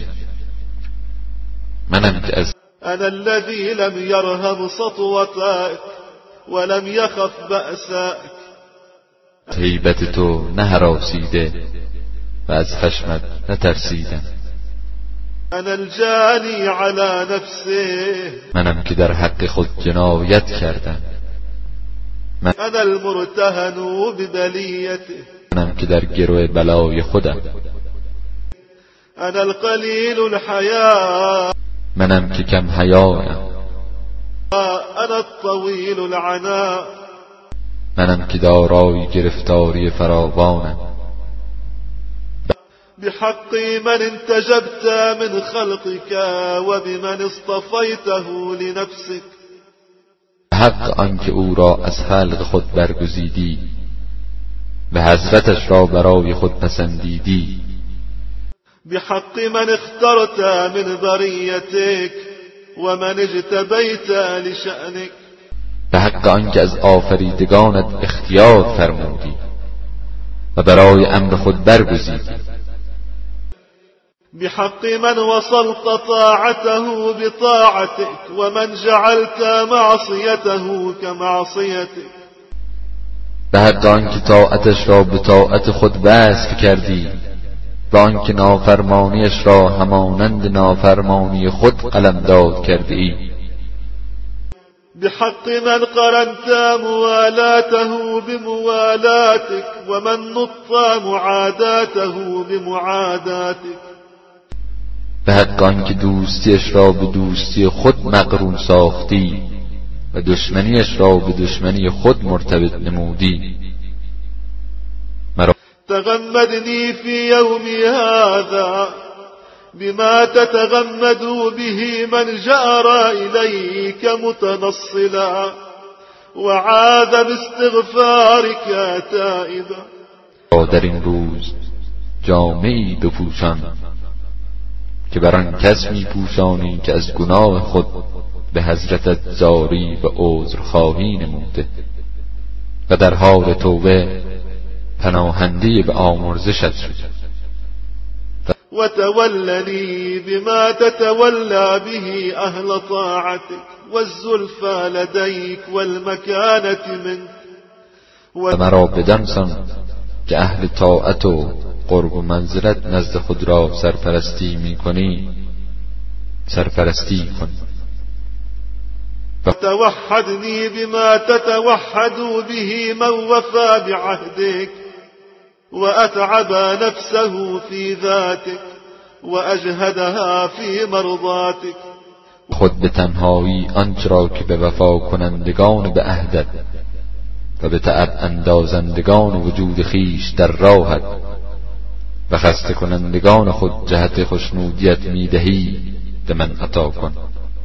منم که از أنا الذي لم يرهب سطوتك ولم يخف بأسك. هیبت تو نه هراسیده و از خشمت نترسیدم. أنا الجاني على نفسه. منم که در حق خود جنایت کردم. أنا المرتهن ببليته. منم که در گرو بلای خودم. أنا القليل الحياء. منم که کم حیایم. أنا الطويل العناء. منم که دارای گرفتاری فراوانم. بحق من انتجبت من خلقك وبمن اصطفيته لنفسك. حق آنکه او را از خلق خود برگزیدی و حضرتش را برای خود پسندیدی. بحق من اخترت من بریتك ومن اجتبیت لشأنك. به حق آنکه از آفریدگانت اختیار فرمودی و برای امر خود برگزیدی. بحق من وصلت طاعته بطاعتك ومن جعلت معصيته كمعصيتك. به حق آنکه طاعتش را به طاعت خود وصف کردی و آنکه نافرمانیش را همانند نافرمانی خود قلمداد کرده ای. بحق من قرنت موالاته بموالاتك ومن نط معاداته بمعاداتك. به حق آنکه دوستیش را به دوستی خود مقرون ساختی و دشمنیش را به دشمنی خود مرتبط نمودی. تغمدني في يومي هذا بما تتغمد به من جأر إليك متنصلا وعاد باستغفارك تائبا. در این روز جامه‌ای بپوشان که بر آن کس می پوشانی که از گناه خود به حضرتت زاری و عذرخواهی نموده و در حال توبه پناهنده به آمرزشت شد. و تولنی بما تتولى به اهل طاعتك والزلفى لديك والمكانة منك. و مرا بدانسان که اهل طاعت و قرب و منزلت نزد خود را سرپرستی می کنی سرپرستی کن. توحدني بما تتوحد به من وفى بعهدك وأتعب نفسه في ذاتك وأجهدها في مرضاتك. خود به تنهایی آنچه را که به وفا کنندگان به عهدت و به تعب اندازندگان وجود خیش در راهت و خسته کنندگان خود جهت خوشنودیت میدهی به من عطا کن.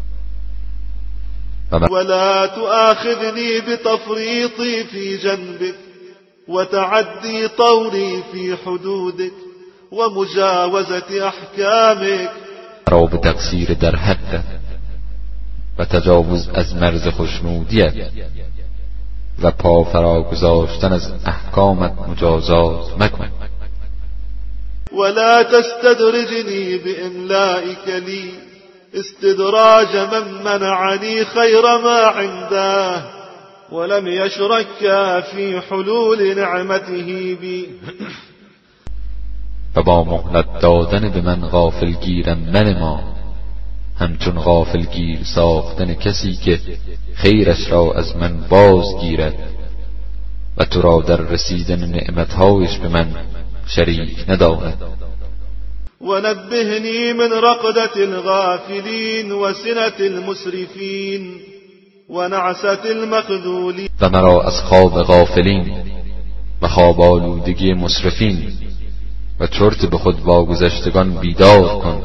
ولا تؤاخذني بتفريطي في جنبك وتعدي طوري في حدودك ومجاوزة أحكامك. را به تقصیر در حقت و تجاوز از مرز خوشنودیت و پا فرا گذاشتن از احکامت مجازات مکن. ولا تستدرجني بإملائك لي استدراج من منعني خير ما عنده ولم يشرك في حلول نعمته بي. و با مهلت دادن به من غافلگیرم منما همچون غافلگیر ساختن کسی که خیرش را از من بازگیرد و تو را در رسیدن نعمتهایش به من شریک ندارد. ونبهني من رقدة الغافلين وسنة المسرفين ونعسة المخذولين. و مرا از خواب غافلین و خواب آلودگی مسرفین و چرت به خود واگذشتگان بیدار کن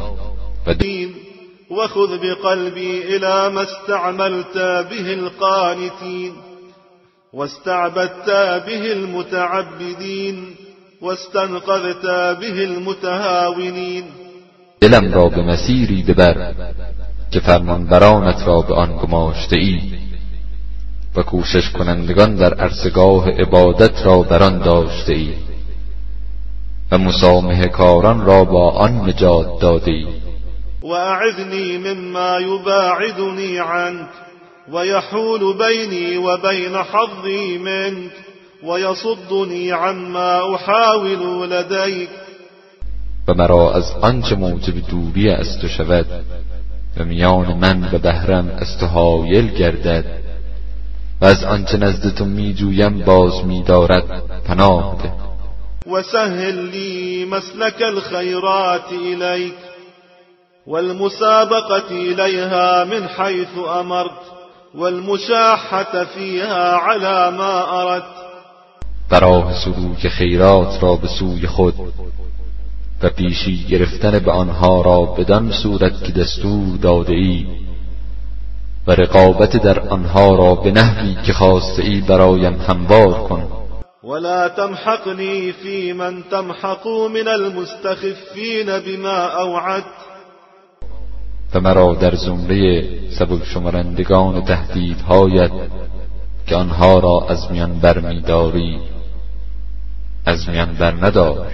و خذ بقلبي إلى ما استعملت به القانتين واستعبدت به المتعبدين واستنقذت به المتهاونين. دلم را به مسیری ببر که فرمانبرانت را به آن گماشته ای و کوشش کنندگان در عرصه‌گاه عبادت را بر آن داشته ای و مسامحه کاران را با آن نجات داده ای. وأعذني مما يباعدني عنك ويحول بيني وبين حظي منك ويصدني عما أحاول لديك. و مرا از آنچه موجب دوری از تو شود و میان من و بهرم از تو حایل گردد و از آنچه نزد تو می جویم باز می دارد پناه ده. وسهل لي مسلك الخيرات إليك والمسابقة إليها من حيث أمرت والمشاحة فيها على ما أردت. و راه سلوک خیرات را به سوی خود و پیشی گرفتن به آنها را بدان صورت که دستور داده ای و رقابت در آنها را به نحوی که خواسته ای برایم هموار کن. ولا تمحقني في من تمحق من المستخفين بما أوعدت. و مرا در زمره سبک شمرندگان تهدیدهایت که آنها را از میان بر می داری از میان بر ندار.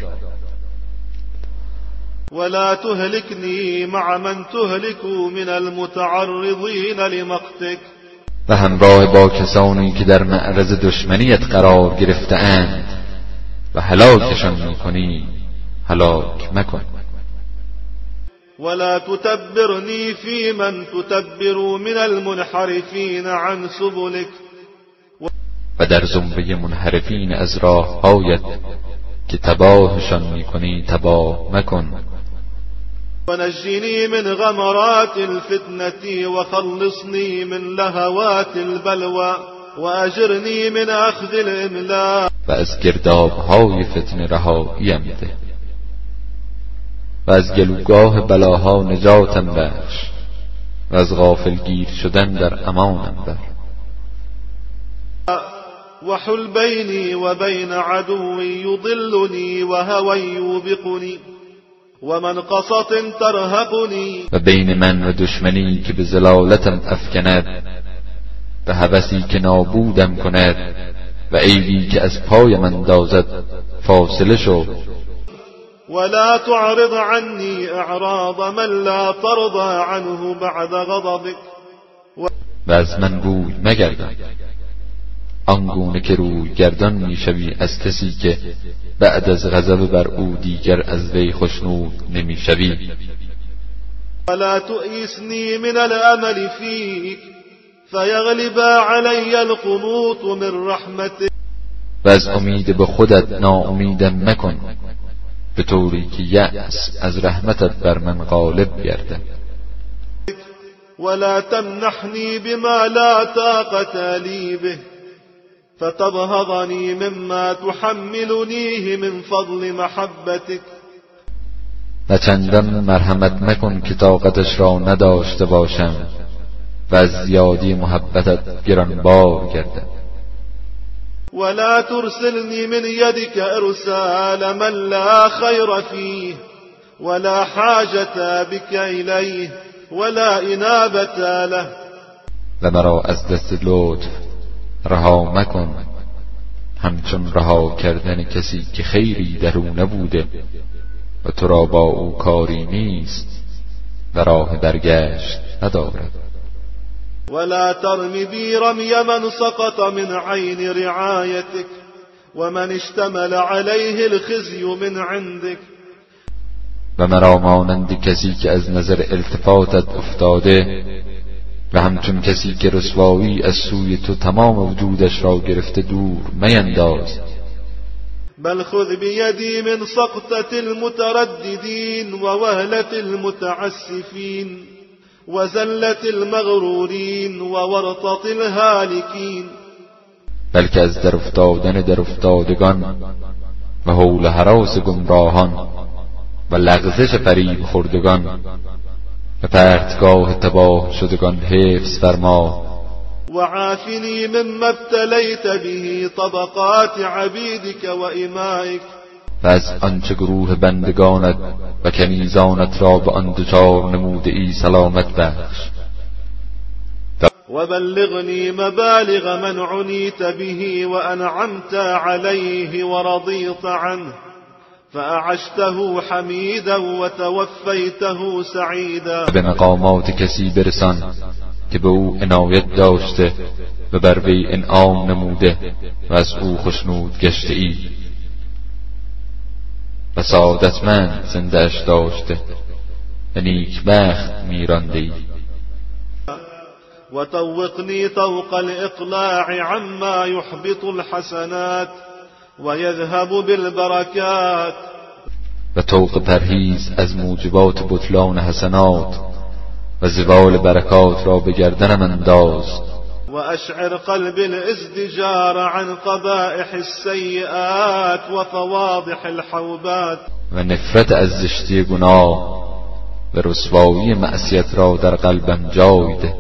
ولا تهلكني مع من تهلك من المتعرضين لمقتك. و همراه با کسانی که در معرض دشمنیت قرار گرفته اند و هلاکشان میکنی هلاک مکن. ولا تتبرني في من تتبر من المنحرفين عن سبلك. و در زمره منحرفین از راههایت که تباهشان میکنی تباه مکن. ونجني من غمرات الفتنة وخلصني من لهوات البلوى وأجرني من أخذ الإملاء. و از گردابهای فتنه رهاییم ده و از گلوگاه بلاها نجاتم بخش و از غافلگیر شدن در امانم بر. وحل بيني وبين عدو يضلني وهوى يوبقني ومن قصة ترهقني. و بین من و دشمنی که به ضلالتم افکند و هوسی که نابودم کند و عیبی که از پایم اندازد فاصله شو. ولا تعرض عني اعراض من لا ترضى عنه بعد غضبك. و از من روی مگردان آنگونه که روی گردان میشوی از کسی که بعد از غضب بر او دیگر از وی خوشنود نمیشوی. ولا تؤیسنی من الامل فیک فیغلب علی القنوط من رحمتك. و از امید به خودت ناامیدم مکن به طوری که یأس از رحمتت بر من غالب گردد. ولا تمنحنی بما لا طاقة لی به فتبهضني مما تحملنيه من فضل محبتك. و چندان مرحمت مکن که طاقتش را نداشته باشم و از زیادی محبتت گرانبار گردد. ولا ترسلني من يدك ارسال من لا خير فيه ولا حاجة بك إليه ولا انابة له. و مرا از دست لطف رها مکن همچون رها کردن کسی که خیری در او نبوده و تو را با او کاری نیست و راه برگشت ندارد. ولا ترم بي رمي من سقط من عين رعايتك ومن اشتمل عليه الخزي من عندك. و مرا مانند کسی که از نظر التفاتت افتاده و همچون کسی که رسوایی از سوی تو تمام وجودش را گرفته دور مینداز. بل خذ بيدي من سقطة المترددين ووهلة المتعسفين وزلة المغرورين وورطة الهالكين. بلکه از در افتادگان و هول و هراس گمراهان و لغزش فریب خوردگان و پرتگاه تباه شدگان حفظ فرما. وعافني مما ابتليت به طبقات عبيدك وإمائك. و از آنچه گروه بندگانت و کنیزانت را به آن دچار نموده ای سلامت بخش. وبلغني مبالغ من عنيت به وأنعمت عليه ورضيت عنه فأعشته حمیدا وتوفیته سعیدا. به مقامات کسی برسان که به او عنایت داشته و بر وی انعام نموده و از او خشنود گشته ای و سعادتمند زنده‌اش داشته و نیکبخت میرانده ای. وطوقني طوق الإقلاع عما يحبط الحسنات ويذهب بالبركات. و طوق پرهیز از موجبات بطلان حسنات و زوال برکات را به گردنم انداز. وأشعر قلب الازدجار عن قبائح السيئات وفواضح الحوبات. و نفرت از زشتی گناه و رسوایی معصیت را در قلبم جای ده.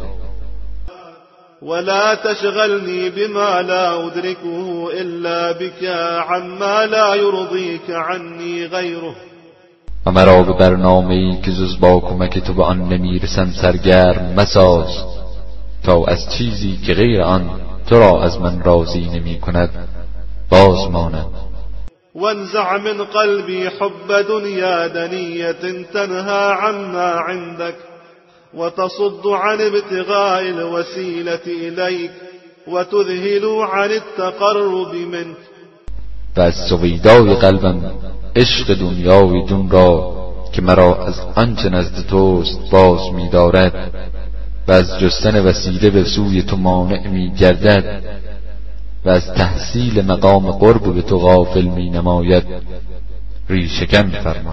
ولا تشغلني بما لا أدركه إلا بك عما لا يرضيك عني غيره. و مرا به برنامه‌ای که جز با کمک تو به آن نمیرسم سرگرم مساز تا از چیزی که غیر آن تو را از من راضی نمی کند باز مانم. وانزع من قلبي حب دنيا دنية تنهى عما عندك وتصد عن ابتغاء الوسيلة إليك وتذهل عن التقرب منك. و از سویدای قلبم عشق دنیای دون را که مرا از آنچه نزد توست باز می دارد و از جستن وسیله به سوی تو مانع می گردد و از تحصیل مقام قرب به تو غافل می نماید ریشه‌کن فرما.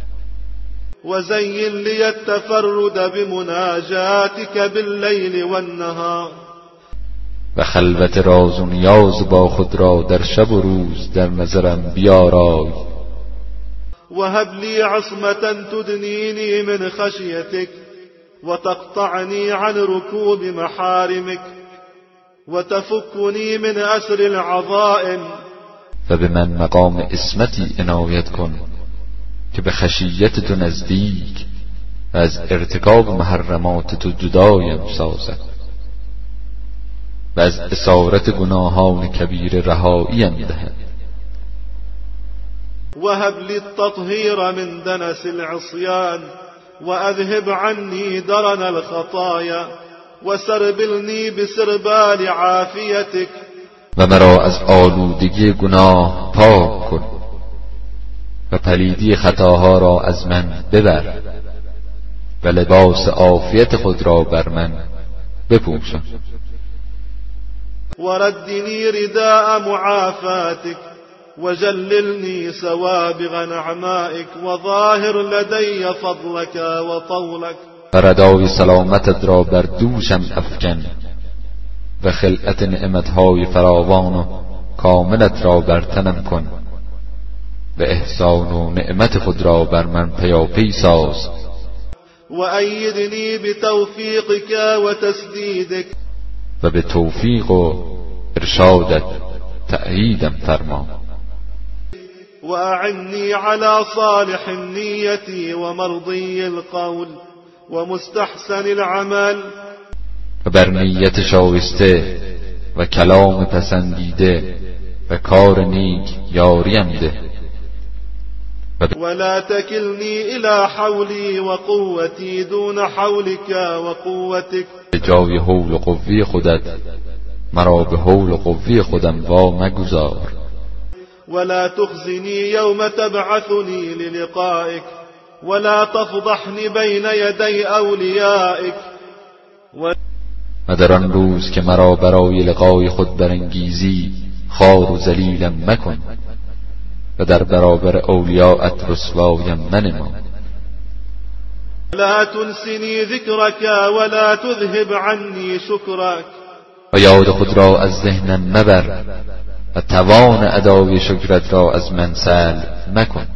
وزين لي التفرد بمناجاتك بالليل والنهار. و خلوت راز و نیاز با خود را در شب و روز در نظرم بیارای. وهب لي عصمة تدنيني من خشيتك وتقطعني عن ركوب محارمك وتفكني من أسر العظائم. و به من مقام عصمتی عنایت کن که به خشیت تو نزدیک و از ارتکاب محرمات تو جدایم سازد و از اسارت گناهان کبیر رهاییم دهد. وهب لي التطهير من دنس العصيان وأذهب عني درن الخطايا وسربلني بسربال عافيتك. و مرا از آلودگی گناه پاک کن و پلیدی خطاها را از من ببر و لباس عافیت خود را بر من بپوشان. وردني رداء معافاتك وجللني سوابغ نعمائك وظاهر لدي فضلك وطولك. و ردای سلامتت را بر دوشم افکن و خلعت نعمتهای فراوان و کاملت را بر تنم کن و احسان و نعمت خود را بر من پیاپی ساز. وأيدني بتوفيقك وتسديدك. و به توفیق و ارشادت تأییدم فرما. وأعني على صالح النية ومرضي القول ومستحسن العمل. و بر نیت شایسته و کلام پسندیده و کار نیک یاریم ده. ولا تكلني إلى حولي وقوتي دون حولك وقوتك. به جای حول و قوی خودت مرا به حول و قوی خودم وا مگذار. ولا تخزني يوم تبعثني للقائك ولا تفضحني بين يدي أوليائك. و در آن روز که مرا برای لقای خود برانگیزی خوار و ذلیلم مکن و در برابر اولیاءت رسوایم منما. لا تنسني ذكرك ولا تذهب عني شكرك. و یاد خود را از ذهنم مبر و توان ادای شکرت را از من سلب مکن.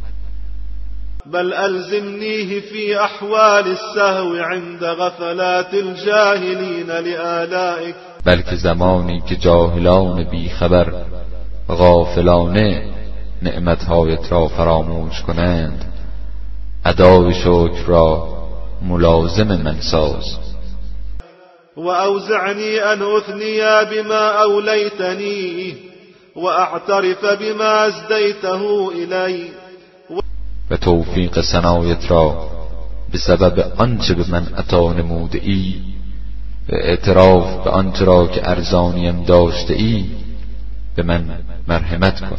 بل ألزمنيه في أحوال السهو عند غفلات الجاهلين لآلائك. بلکه زمانی که جاهلان بیخبر غافلانه نعمتهایت را فراموش کنند، ادای شکر را ملازم من ساز. وأوزعني أن أثني بما أوليتني وأعترف بما أزديته إلي. و توفیق ثنایت را به سبب آنچه به من عطا نموده ای و اعتراف به آنچه را که ارزانیم داشته ای به من مرحمت کن.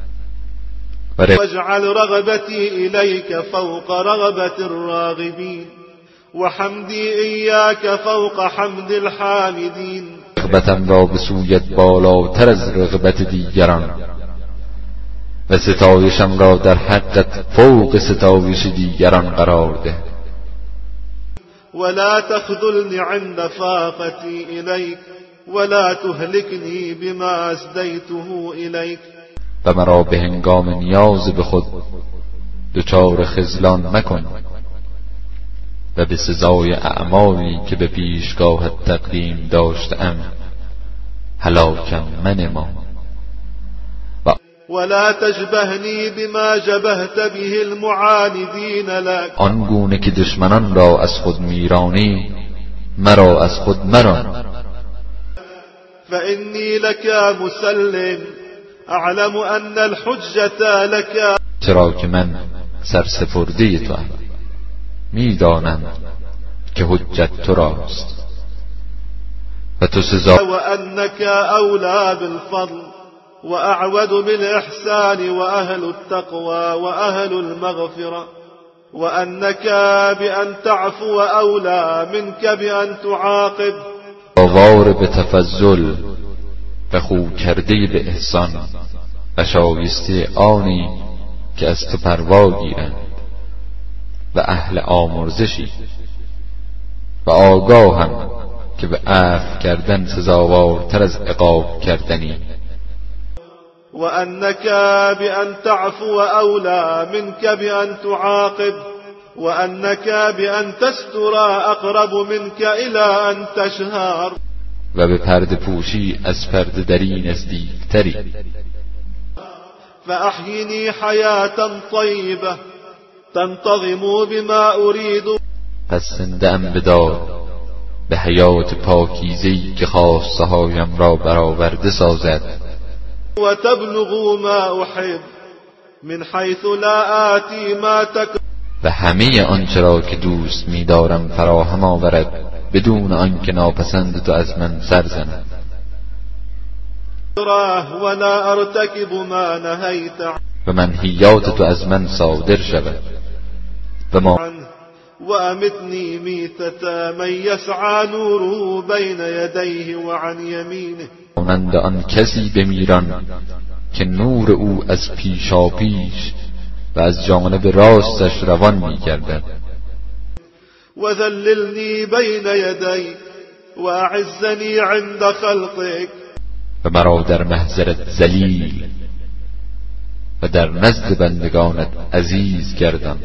واجعل رغبتي إليك فوق رغبة الراغبين وحمدي إياك فوق حمد الحامدين. رغبتم را به سویت بالاتر از رغبت دیگران و ستایشم را در حقت فوق ستایش دیگران قرار ده. ولا تخذلني عند فاقتي إليك ولا تهلكني بما أسديته إليك. و مرا به هنگام نیاز به خود دچار خذلان مکن و به سزای اعمالی که به پیشگاهت تقدیم داشتم هلاکم منما. ولا تجبهني بما جبهت به المعاندين لك. آنگونه که دشمنان را از خود میرانی مرا از خود مران. فإني لك مسلم اعلم ان الحجة لك. چرا که من سرسپرده تو ام، میدانم که حجت تو راست و تو سزا. وانك اولى بالفضل واعود بالاحسان واهل التقوى واهل المغفرة وانك بان تعفو اولى منك بان تعاقب. باور به تفضل و خو کرده به احسان و شایسته آنی که از تو پروا گیرند و اهل آمرزشی و آگاهم که به عفو کردن سزاوارتر از عقاب کردنی. وأنك بأن تعفو أولى منك بأن تعاقب وأنك بأن تستر أقرب منك إلى أن تشهر. و به پرده پوشی از پرده دری نزدیکتری. فأحيني حياة طيبة تنتظم بما أريد. پس زنده ام بدار به حیات پاکیزه‌ای که خواسته هایم را برآورده سازد. وتبلغ ما أحب من حيث لا آتي ما تكره. و همه آنچه را که دوست می‌دارم فراهم آورد بدون آنکه ناپسند تو از من سر زند. ولا ارتكب ما نهيت و منهیات تو از من صادر شود و وامتني ميتة من يسعى نوره بين يديه وعن يمينه. مانند آن کسی بمیران که نور او از پیشا پیش و از جانب راستش روان می‌گردد. وذللني بين يديك واعزني عند خلقك. و مرا در محضرت ذلیل و در نزد بندگانت عزیز گردان.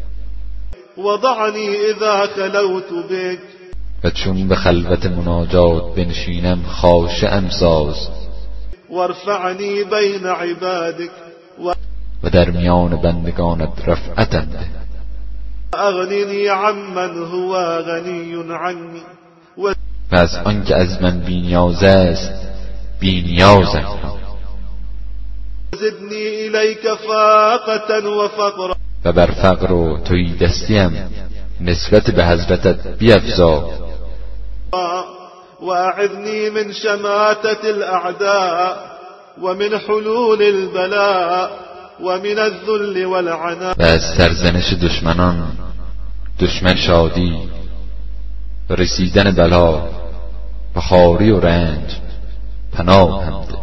وضعني اذا خلوت بك. و چون به خلوت مناجات بنشینم خاشعم ساز. وارفعني بین عبادك. و در میان بندگانت رفعتم ده. اغنني عمن هو غنی عنی. و از آن که از من بی‌نیاز است بی‌نیازم. زدني الیک فاقة و فقرا. و بر فقر و تویی دستیم نسبت به حضرتت بیفزا. واعذني من شماتة الاعداء ومن حلول البلاء ومن الذل والعناء. و از سرزنش دشمنان، دشمن شادی و رسیدن بلا و خواری و رنج پناه هم ده.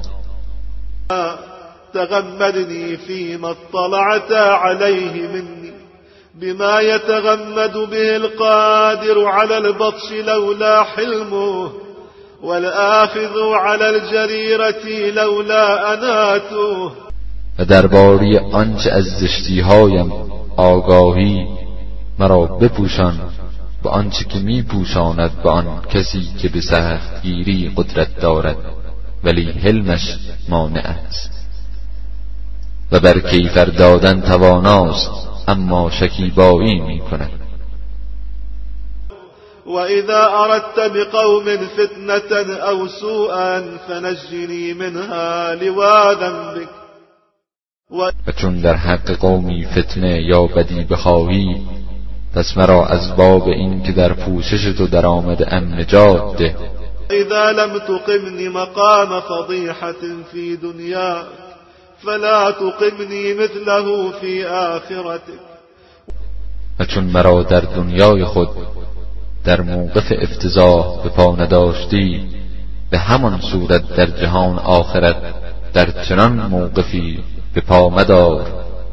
تغمدني فيما اطلعت عليه مني بما يتغمد به القادر على البطش لولا حلمه والآخذ على الجريرة لولا أناته. و درباره آنچه از زشتی‌هایم آگاهی مرا بپوشان به آنچه که میپوشاند به آن کسی که به سختگیری قدرت دارد ولی حلمش مانع است. و بر کیفر دادن تواناست اما شکیبایی می کند. وإذا أردت بقوم فتنة أو سوءا فنجني منها لواذا بك. و چون در حق قومی فتنه یا بدی بخواهی، پس مرا از باب این که در پوشش تو در آمده ام نجات ده. اذا لم تقمني مقام فضيحة في دنياك فلا تقمني مثله في آخرتك. و چون مرا در دنیای خود در موقف افتضاح به پا نداشتی، به همان صورت در جهان آخرت در چنان موقفی به پا مدار.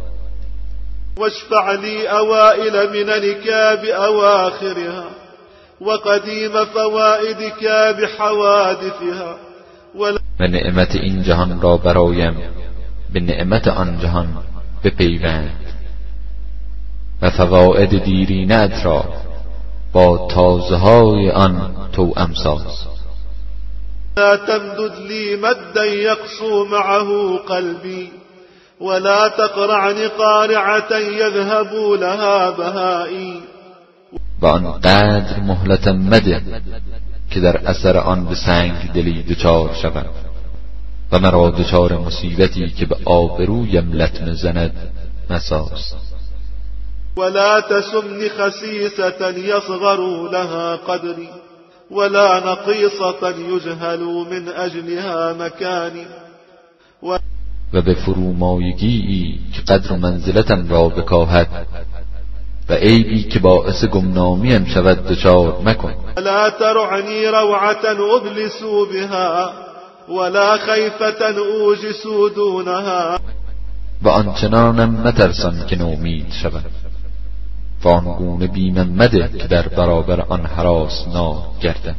واشفع لي أوائل مننك بأواخرها وقديم فوائدك بحوادثها. و نعمت این جهان را برایم به نعمت آن جهان بپیوند و فواید دیرینت را با تازه های آن توأم ساز. لا تمدد لي مدا يقسو معه قلبي ولا تقرعني قارعة يذهب لها بهائي. و آنقدر مهلت مده که در اثر آن به سنگ دلی دچار شوم و مرا دچار مصیبتی که به آبرویم لطمه زند مساز. ولا تسمني خسيسة يصغر لها قدري ولا نقيصة يجهل من أجلها مكاني. و به فرومایگی که قدر و منزلتم را بکاهد و عیبی که باعث گمنامیم شود دچار مکن. ولا ترعني روعة أبلس بها ولا خيفة أوجس دونها. و آنچنانم مترسان که نومید شود و آنگونه بیمم مده که در برابر آن هراسناک گردم.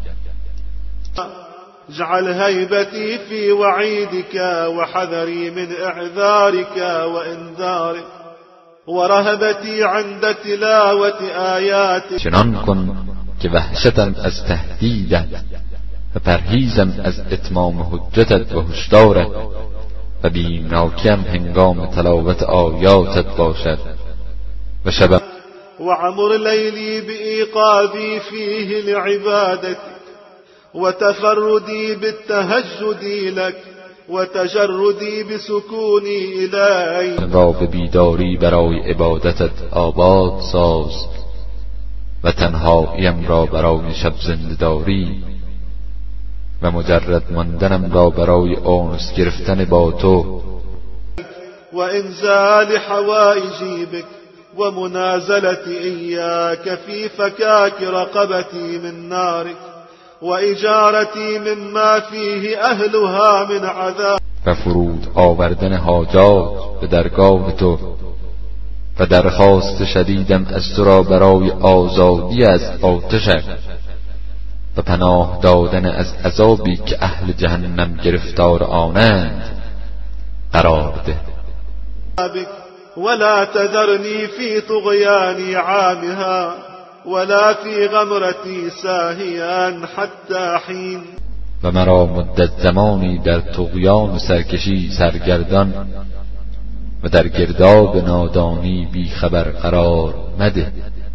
اجعل هيبتي في وعيدك وحذري من اعذارك وانذارك ورهبتي عند تلاوة آياتك. چنان کن که وحشتم از تهدیدت و پرهیزم از اتمام حجتت و هشدارت و بیمناکیم هنگام تلاوت آیاتت باشد و شبم. وعمر ليلي بإيقاظي فيه لعبادتك وتفردي بالتهجد لك وتجردي بسكوني إليك. را به بیداری برای عبادتت آباد ساز و تنهاییم را برای شب زنده‌داری و مجرد ماندنم را برای انس گرفتن با تو. و انزال حوائجی بك ومنازلتي إياك في فكاك رقبتي من نارك وإجارتي مما فيه أهلها من عذاب. و فرود آوردن حاجات به درگاه تو و درخواست شدیدم از تو را برای آزادی از آتشت و پناه دادن از عذابی که اهل جهنم گرفتار آنند قرار ده. ولا تذرني في طغيان عامها ولا في غمرتي ساهيا حتى حين. و مرا مدت زمانی در طغیان و سرکشی سرگردان و در گرداب نادانی بی خبر قرار مده.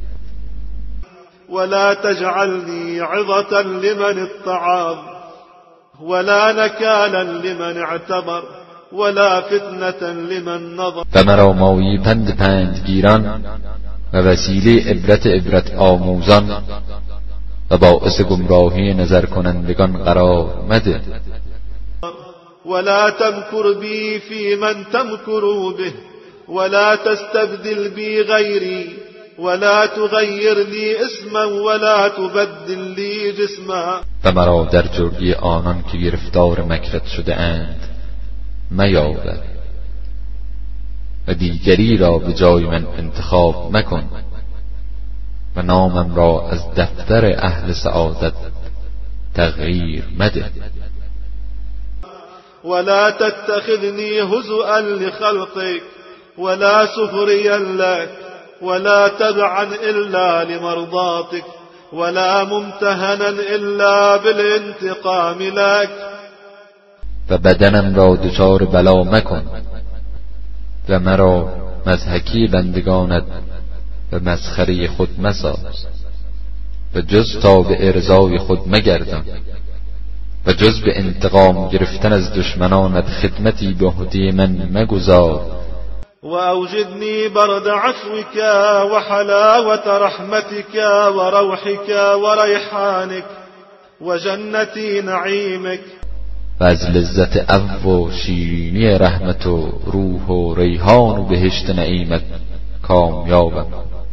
ولا تجعلني عظة لمن اتعظ ولا نكالا لمن اعتبر ولا فتنة لمن نظر. و مرا مایه پند پندگیران و وسیله عبرت آموزان و باعث گمراهی نظر کنندگان قرار مده. ولا تمكر بي في من تمكر به ولا تستبدل بي غيري ولا تغير لي اسما ولا تبدل لي جسما. و مرا در جرگی آنان که گرفتار مکرت شده اند میاور و دیگری را به جای من انتخاب مکن و نامم را از دفتر اهل سعادت تغییر مده. ولا تتخذني هزؤا لخلقك ولا سخريا لك ولا تبعا إلا لمرضاتك ولا ممتهنا إلا بالانتقام لك. و بدنم را دچار بلا مکن و مرا مضحکی بندگانت و مسخره خود مساز و جز تا به ارضای خود مگردان و جز به انتقام گرفتن از دشمنانت خدمتی به عهده من مگذار. وأوجدني برد عفوك وحلاوة رحمتك وروحك وريحانك وجنة نعيمك. و از لذت عفو و شیرینی رحمت و روح و ریحان و بهشت نعیمت کامیابم.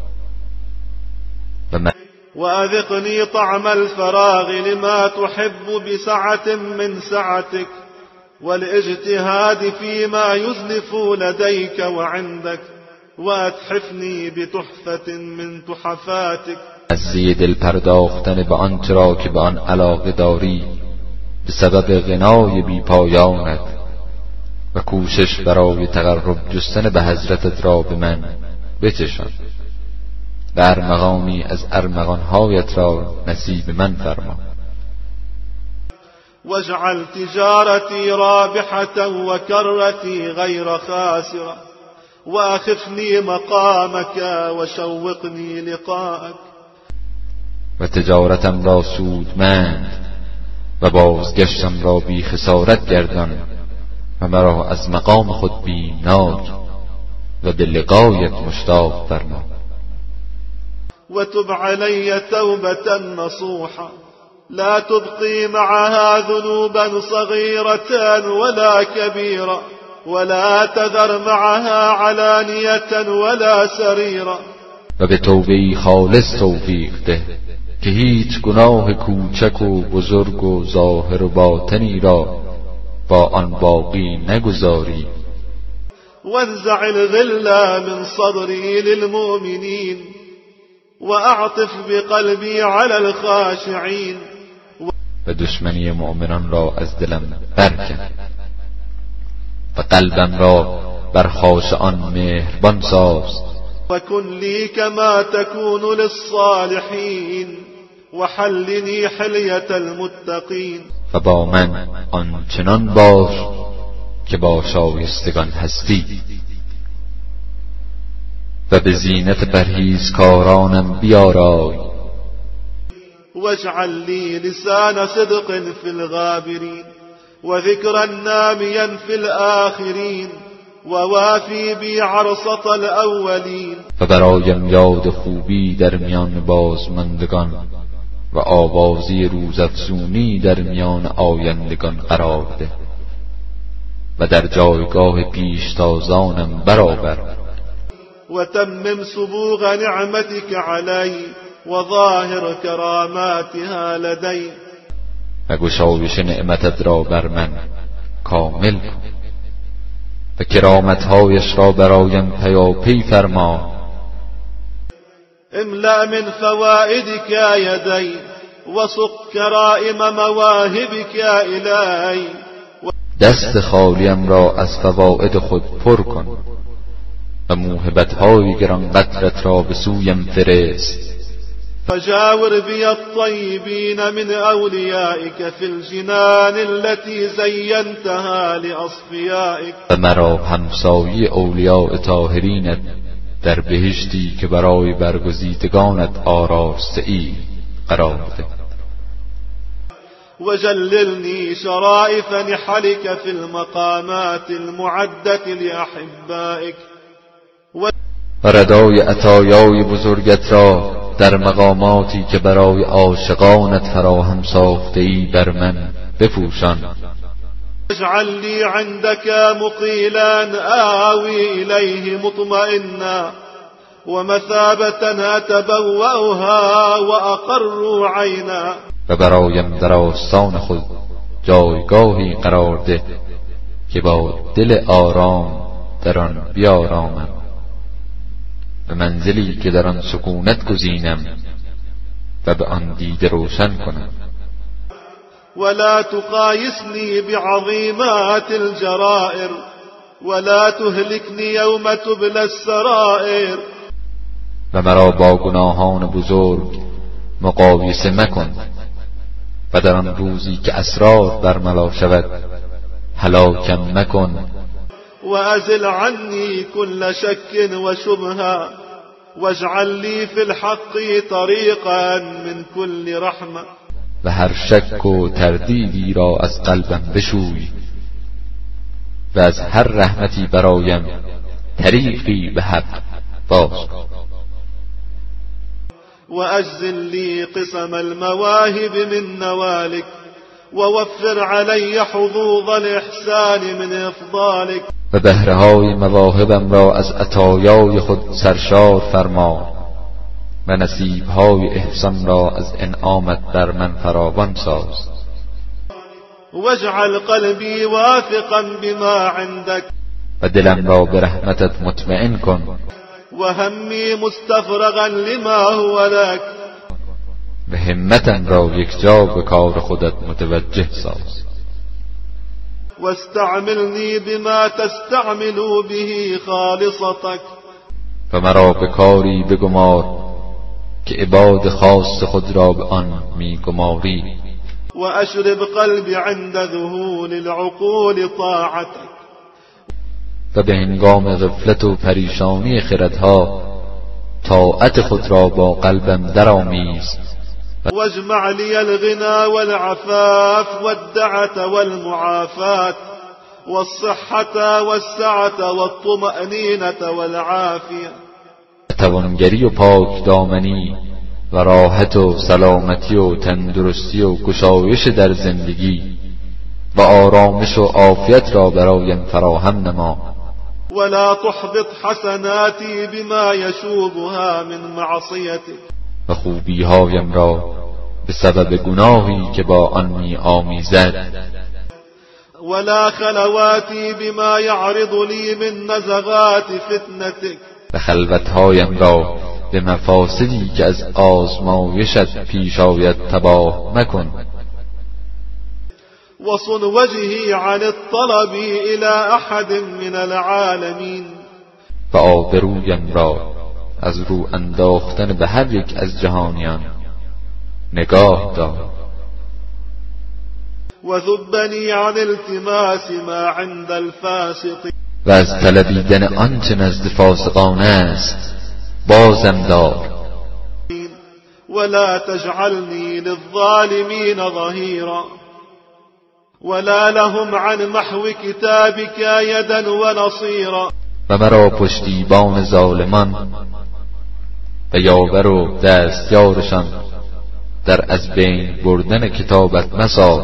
وأذقني طعم الفراغ لما تحب بسعة من سعتك والاجتهاد فيما يزلف لديك وعندك وأتحفني بتحفة من تحفاتك. از دل پرداختن به آنچه را که به آن علاقه داری به سبب غنای بی پایانت و کوشش برای تقرب جستن به حضرتت را به من بچشان و ارمغانی از ارمغانهایت را نصیب من فرما. واجعل تجارتي رابحة وكرتي غير خاسرة وأخفني مقامك وشوقني لقاءك. و تجارتم را سودمند و بازگشتم را بی خسارت گردان و مرا از مقام خود بیمناک و به لقایت مشتاق فرما. وتب علي توبة نصوحة لا تبقي معها ذنوبا صغيرة ولا كبيرة ولا تذر معها علانية ولا سريرة. و به توبه‌ای خالص توفیق ده که هیچ گناه کوچک و بزرگ و ظاهر و باطنی را با آن باقی نگذاری. وانزع الغل من صدري للمؤمنين واعطف بقلبي على الخاشعين. و دشمنی مؤمنان را از دلم برکن و قلبم را بر خاشعان مهربان ساز. وكن لي كما تكون للصالحين وحلني حلية المتقين. و با من آنچنان باش که با شایستگان هستی و به زینت پرهیزکارانم بیارای. واجعل لي لسان صدق في الغابرين وذكرا ناميا في الآخرين ووافي بی عرصة الاولین. و برایم یاد خوبی در میان بازماندگان و آوازی روزافزونی در میان آیندگان قرار ده و در جایگاه پیشتازانم برآور. و تمم صبوغ نعمتك علی و ظاهر کراماتها لدی. و گشایش نعمتت را بر من کامل کن و کرامتهایش را برایم پیاپی فرما. املأ من فوائدك يدي وسق كرائم مواهبك إلي. دست خالیم را از فواید خود پر کن و موهبت‌های گرانقدرت را به سویم فرست. فجاور بي الطيبين من أوليائك في الجنان التي زينتها لأصفيائك. و مرا همسایه اولیاء طاهرینت در بهشتی که برای برگزیدگانت آراسته ای قرار ده. وجللني شرائف نحلك في المقامات المعدة لأحبائك. و ردای عطایای بزرگت را در مقاماتی که برای عاشقانت فراهم ساخته ای بر من بپوشان. اجعل لي عندك مقيلا آوي إليه مطمئنا ومثابة أتبوأها وأقر عينا. و برایم در آستان خود جایگاهی قرار ده که با دل آرام در آن بیارامم و منزلی که در آن سکونت گزینم و به آن دیده روشن کنم. ولا تقايسني بعظيمات الجرائر ولا تهلكني يوم تبلى السرائر. و مرا با گناهان بزرگ مقایسه مکن و در آن روزی که اسرار برملا شود هلاکم مکن. وأزل عني كل شك وشبهة واجعل لي في الحق طریقا من كل رحمة. و هر شک و تردیدی را از قلبم بشوی و از هر رحمتی برایم طریقی به حق باز. وأجزل لي قسم المواهب من نوالك ووفر علي حظوظ الإحسان من إفضالك. و بهره‌های مواهبم را از عطایای خود سرشار فرما و نصیب‌های احسان را از انعامت بر من فراوان ساز. واجعل قلبي واثقا بما عندك و دلم را به رحمتت مطمئن کن. وهمي مستفرغا لما هو لك و همتم را یکجا به کار خودت متوجه ساز. واستعملني بما تستعمل به خالصتك. و مرا به کاری بگمار که عباد خاص خود را به آن می گماری. وأشرب قلبي عند ذهول العقول طاعتك. و به هنگام غفلت و پریشانی خردها طاعت خود را با قلبم درآمیز. واجمع لي الغنى والعفاف والدعة والمعافاة والصحة والسعة والطمأنينة والعافية. توانگری و پاک دامنی و راحت و سلامتی و تندرستی و گشایش در زندگی و آرامش و عافیت را برایم فراهم نما. ولا تحبط حسناتي بما يشوبها من معصيتك. و خوبی‌هایم را به سبب گناهی که با آن می آمیزد. ولا خلواتي بما يعرض لي من نزغات فتنتك. و خلوت‌هایم را به مفاسدی که از آزمایشت پیش آید تباه مکن. وصن وجهي عن الطلب إلى أحد من العالمين. و آبرویم را از رو انداختن به هر یک از جهانیان نگاه دار. وذبني عن التماس ما عند الفاسق. و از طلبیدن آنچه نزد فاسقان است بازم دار. ولا تجعلني للظالمين ظهيرا ولا لهم عن محو كتابك يدا ونصيرا. و مرا پشتیبان ظالمان و یاور و دستیارشان در از بین بردن کتابت مساز.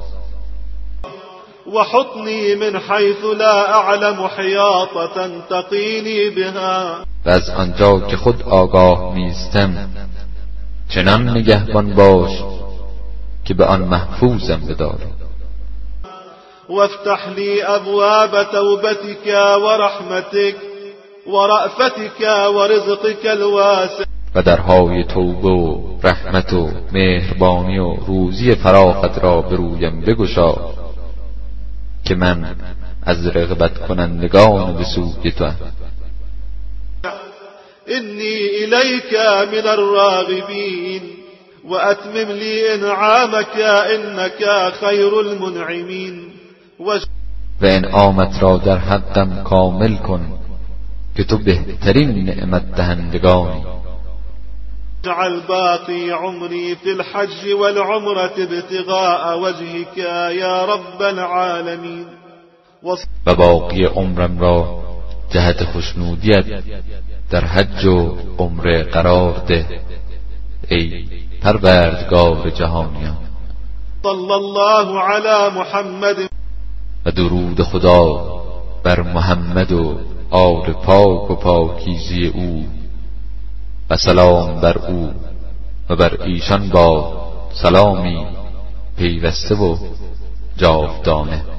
وحطني من حيث لا أعلم حياطة تقيني بها. و از آنجا که خود آگاه نیستم چنان نگهبان باش که به آن محفوظم بداری. وافتح لي أبواب توبتك ورحمتك ورأفتك ورزقك الواسع. و درهای توبه و رحمت و مهربانی و روزی فراخت را به رویم بگشا که من از رغبت کنندگان به سوی تو ام. إني إليك من الراغبين وأتمم لي إنعامك إنك خير المنعمين. و انعامت را در حقم کامل کن که تو بهترین نعمت دهندگانی. اجعل باقي عمري في الحج والعمرة ابتغاء وجهك يا رب العالمين. و باقی عمرم را جهت خوشنودیت در حج و عمره قرار ده ای پروردگار جهانیان. صلی الله علی محمد. و درود خدا بر محمد و آل پاک و پاکیزی او و سلام بر او و بر ایشان با سلامی پیوسته و جاودانه.